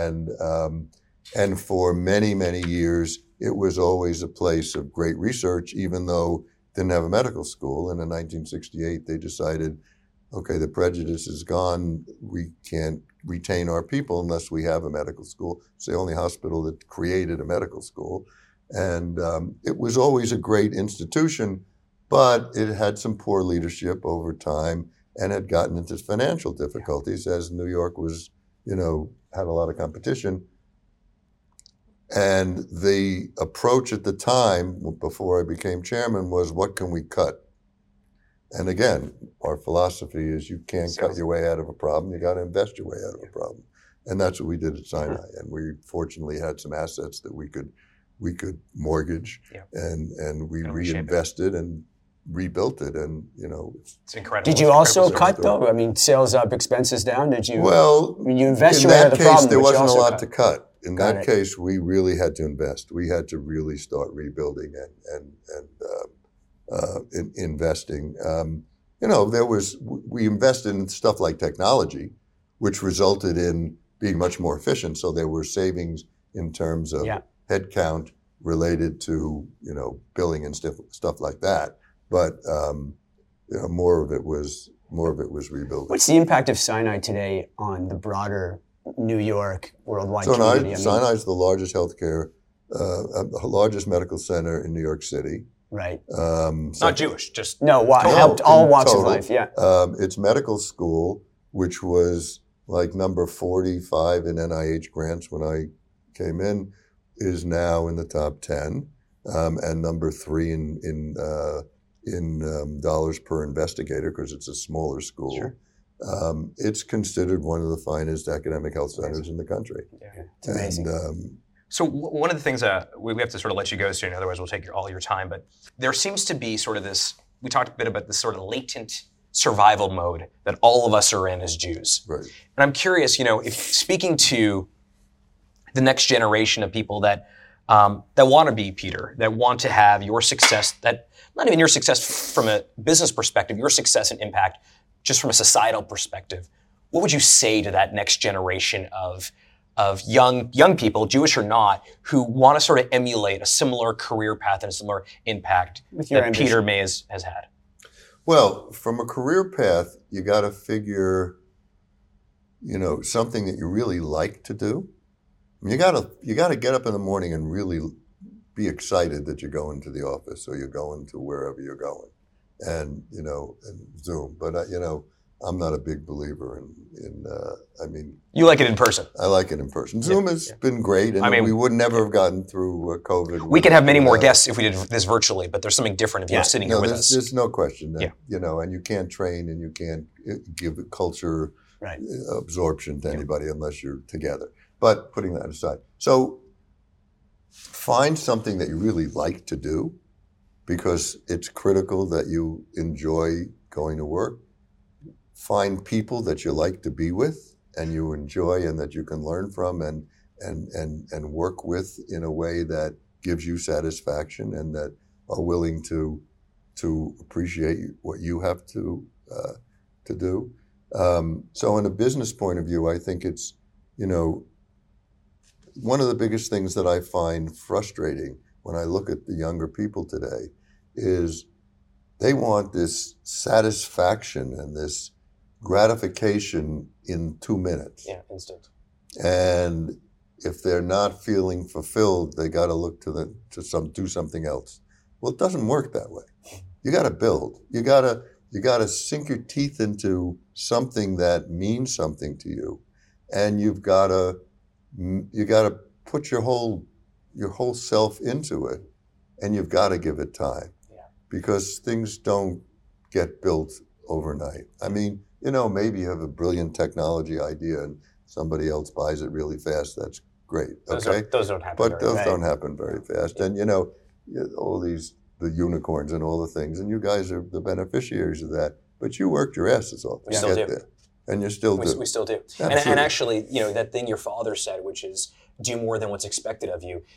and for many, many years it was always a place of great research, even though it didn't have a medical school. And in 1968 they decided, okay, the prejudice is gone. We can't retain our people unless we have a medical school. It's the only hospital that created a medical school. And it was always a great institution, but it had some poor leadership over time and had gotten into financial difficulties as New York was, had a lot of competition. And the approach at the time, before I became chairman, was, what can we cut? And again, our philosophy is you can't cut your way out of a problem. You got to invest your way out of a problem. And that's what we did at Sinai. And we fortunately had some assets that we could mortgage, and we reinvested and rebuilt it, and it's incredible. Did you also cut though? I mean, sales up, expenses down. Did you? Well, you invest your way out of the problem. In that case, there wasn't a lot to cut. In that case, we really had to invest. We had to really start rebuilding and investing. We invested in stuff like technology, which resulted in being much more efficient. So there were savings in terms of headcount related to billing and stuff like that. But more of it was more of it was rebuilding. What's the impact of Sinai today on the broader New York worldwide community? Sinai is the largest healthcare, largest medical center in New York City. Right. Not Jewish, just helped all walks total. of life. Yeah. Its medical school, which was like number 45 in NIH grants when I came in, is now in the top 10, and number 3 in dollars per investigator because it's a smaller school. Sure. It's considered one of the finest academic health centers in the country. Yeah. It's amazing. And, So one of the things we have to sort of let you go soon, otherwise we'll take all your time, but there seems to be sort of this, we talked a bit about this sort of latent survival mode that all of us are in as Jews. right. And I'm curious, if speaking to the next generation of people that want to be Peter, that want to have your success, that not even your success from a business perspective, your success and impact just from a societal perspective, what would you say to that next generation of young people, Jewish or not, who want to sort of emulate a similar career path and a similar impact that Peter May has had? Well, from a career path, you got to figure, something that you really like to do. You got to get up in the morning and really be excited that you're going to the office or you're going to wherever you're going, and Zoom. But I'm not a big believer in you like it in person. I like it in person. Zoom has been great, and we would never have gotten through COVID. We could have many more guests if we did this virtually, but there's something different if you're sitting here with us. There's no question that, and you can't train and you can't give culture absorption to anybody unless you're together. But putting that aside, so find something that you really like to do because it's critical that you enjoy going to work. Find people that you like to be with and you enjoy and that you can learn from and work with in a way that gives you satisfaction and that are willing to appreciate what you have to do. So in a business point of view, I think it's, one of the biggest things that I find frustrating when I look at the younger people today is they want this satisfaction and this gratification in 2 minutes. Yeah, instant. And if they're not feeling fulfilled, they got to look to do something else. Well, it doesn't work that way. You got to build. You got to sink your teeth into something that means something to you, and you got to put your whole self into it, and you've got to give it time, because things don't get built overnight. I mean, maybe you have a brilliant technology idea and somebody else buys it really fast. That's great. Okay, those don't happen. But those don't happen very fast. And all the unicorns and all the things, and you guys are the beneficiaries of that. But you worked your asses off to get there. And you still do. We still do. And actually, that thing your father said, which is do more than what's expected of you.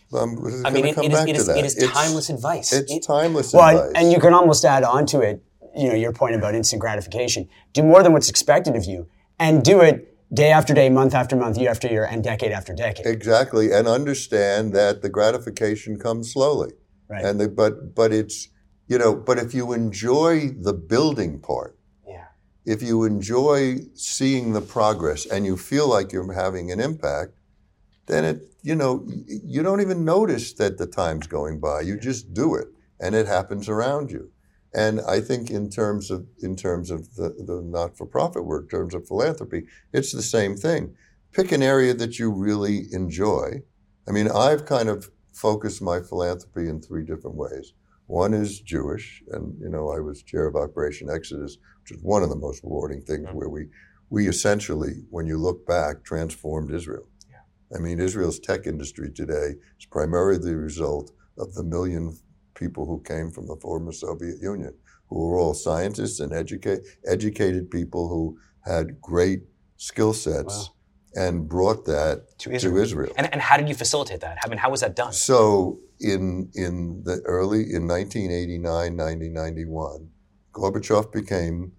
It is timeless advice. It's timeless advice. And you can almost add on to it, your point about instant gratification. Do more than what's expected of you, and do it day after day, month after month, year after year, and decade after decade. Exactly, and understand that the gratification comes slowly. Right. And but it's but if you enjoy the building part. If you enjoy seeing the progress and you feel like you're having an impact, then you don't even notice that the time's going by. You just do it, and it happens around you. And I think in terms of the not-for-profit work, in terms of philanthropy, it's the same thing. Pick an area that you really enjoy. I mean, I've kind of focused my philanthropy in 3 different ways. One is Jewish, and I was chair of Operation Exodus, which is one of the most rewarding things, where we essentially, when you look back, transformed Israel. Yeah. I mean, Israel's tech industry today is primarily the result of the million people who came from the former Soviet Union, who were all scientists and educated people who had great skill sets. Wow. And brought that to Israel. And how did you facilitate that? I mean, how was that done? So in 1989, 1991, Gorbachev became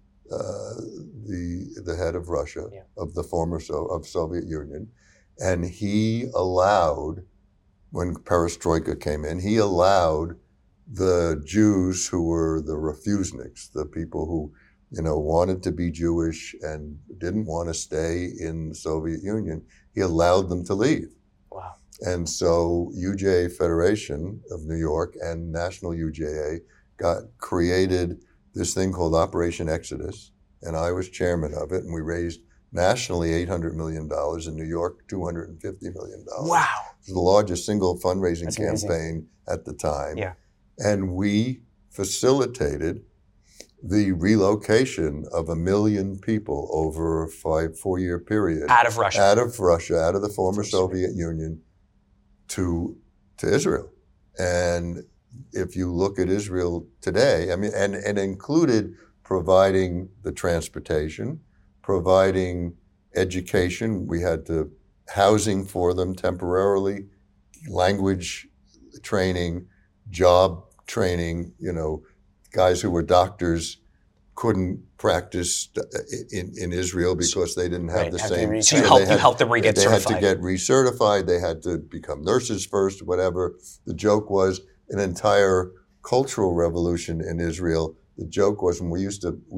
the head of Russia, of the former Soviet Union, and he allowed, when Perestroika came in, he allowed the Jews who were the refuseniks, the people who wanted to be Jewish and didn't want to stay in the Soviet Union, he allowed them to leave. Wow. And so UJA Federation of New York and National UJA created this thing called Operation Exodus, and I was chairman of it, and we raised nationally $800 million, in New York $250 million. Wow. It was the largest single fundraising campaign at the time. Yeah. And we facilitated the relocation of 1 million people over a 4-year period. Out of Russia. Out of the former Soviet Union to Israel. And if you look at Israel today, I mean, and included providing the transportation, providing education. We had housing for them temporarily, language training, job training. Guys who were doctors couldn't practice in Israel because they didn't have the same. So you helped them get certified. They had to get recertified. They had to become nurses first, whatever. The joke was an entire cultural revolution in Israel. The joke was when I used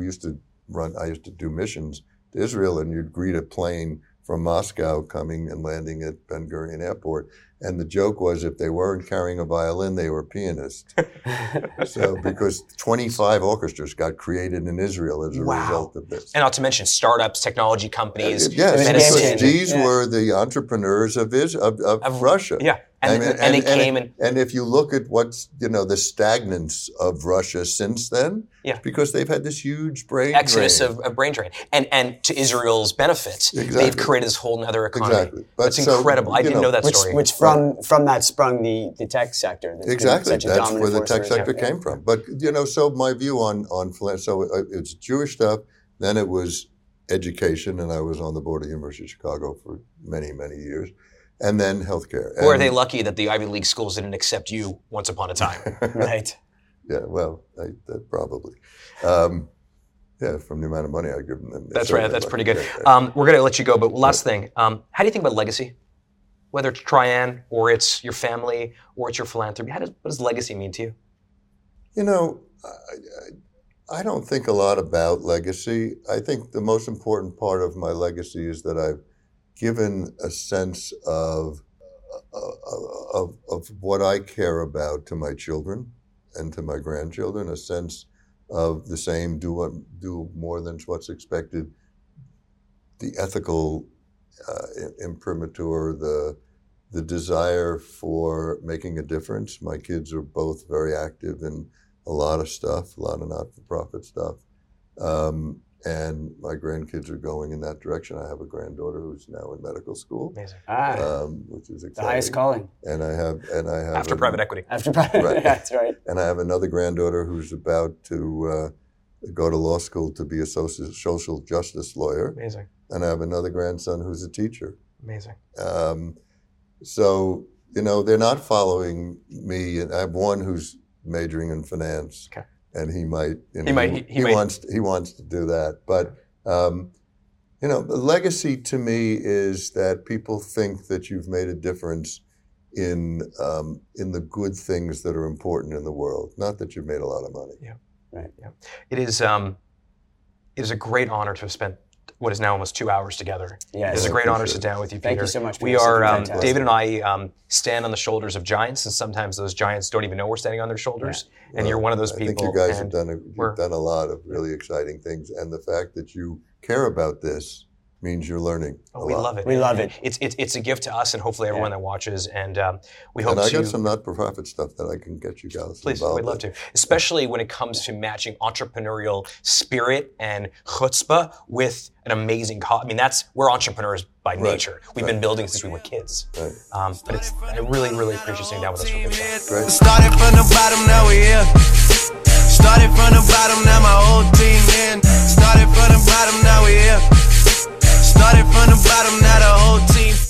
to do missions to Israel, and you'd greet a plane from Moscow coming and landing at Ben Gurion Airport. And the joke was if they weren't carrying a violin, they were pianists. So because 25 orchestras got created in Israel as a result of this. And not to mention startups, technology companies. Yes, these were the entrepreneurs of Russia. Yeah. And they came and if you look at what's the stagnance of Russia since then, because they've had this huge brain exodus drain. of brain drain, and to Israel's benefit, they've created this whole other economy. Exactly, that's incredible. I didn't know that story. Which from that sprung the tech sector. Exactly, that's where the tech sector came from. But so my view on it's Jewish stuff. Then it was education, and I was on the board of the University of Chicago for many, many years. And then healthcare. Or are they lucky that the Ivy League schools didn't accept you once upon a time? Right. Yeah, well, probably. From the amount of money I give them. That's right. That's pretty good. We're going to let you go, but last thing. How do you think about legacy? Whether it's Trian, or it's your family, or it's your philanthropy, what does legacy mean to you? I don't think a lot about legacy. I think the most important part of my legacy is that I've given a sense of what I care about to my children and to my grandchildren, a sense of the same, do more than what's expected, the ethical imprimatur, the desire for making a difference. My kids are both very active in a lot of stuff, a lot of not-for-profit stuff. And my grandkids are going in that direction. I have a granddaughter who's now in medical school. Amazing. Which is exciting. The highest calling. And I have after private equity. After private, right. That's right. And I have another granddaughter who's about to go to law school to be a social justice lawyer. Amazing. And I have another grandson who's a teacher. Amazing. So they're not following me. And I have one who's majoring in finance. Okay. And he might, he wants to do that. But, the legacy to me is that people think that you've made a difference in the good things that are important in the world, not that you've made a lot of money. Yeah, right. Yeah, it is a great honor to have spent what is now almost 2 hours together. Yes. It's a great honor to sit down with you, Peter. Thank you so much. We are, David and I stand on the shoulders of giants, and sometimes those giants don't even know we're standing on their shoulders. Yeah. And you're one of those people. I think you guys have done a lot of really exciting things, and the fact that you care about this means you're learning. We love it. We love it. It's a gift to us, and hopefully everyone that watches. And we hope. And I got some not-for-profit stuff that I can get you guys. Please, we'd love to. Especially when it comes to matching entrepreneurial spirit and chutzpah with an amazing cause. I mean, we're entrepreneurs by nature. We've been building since we were kids. Right. But I really, really appreciate sitting down with us for a good Great. Started from the bottom, now we here. Started from the bottom, now my whole team in. Started from the bottom, now we here. Started from the bottom, now the whole team.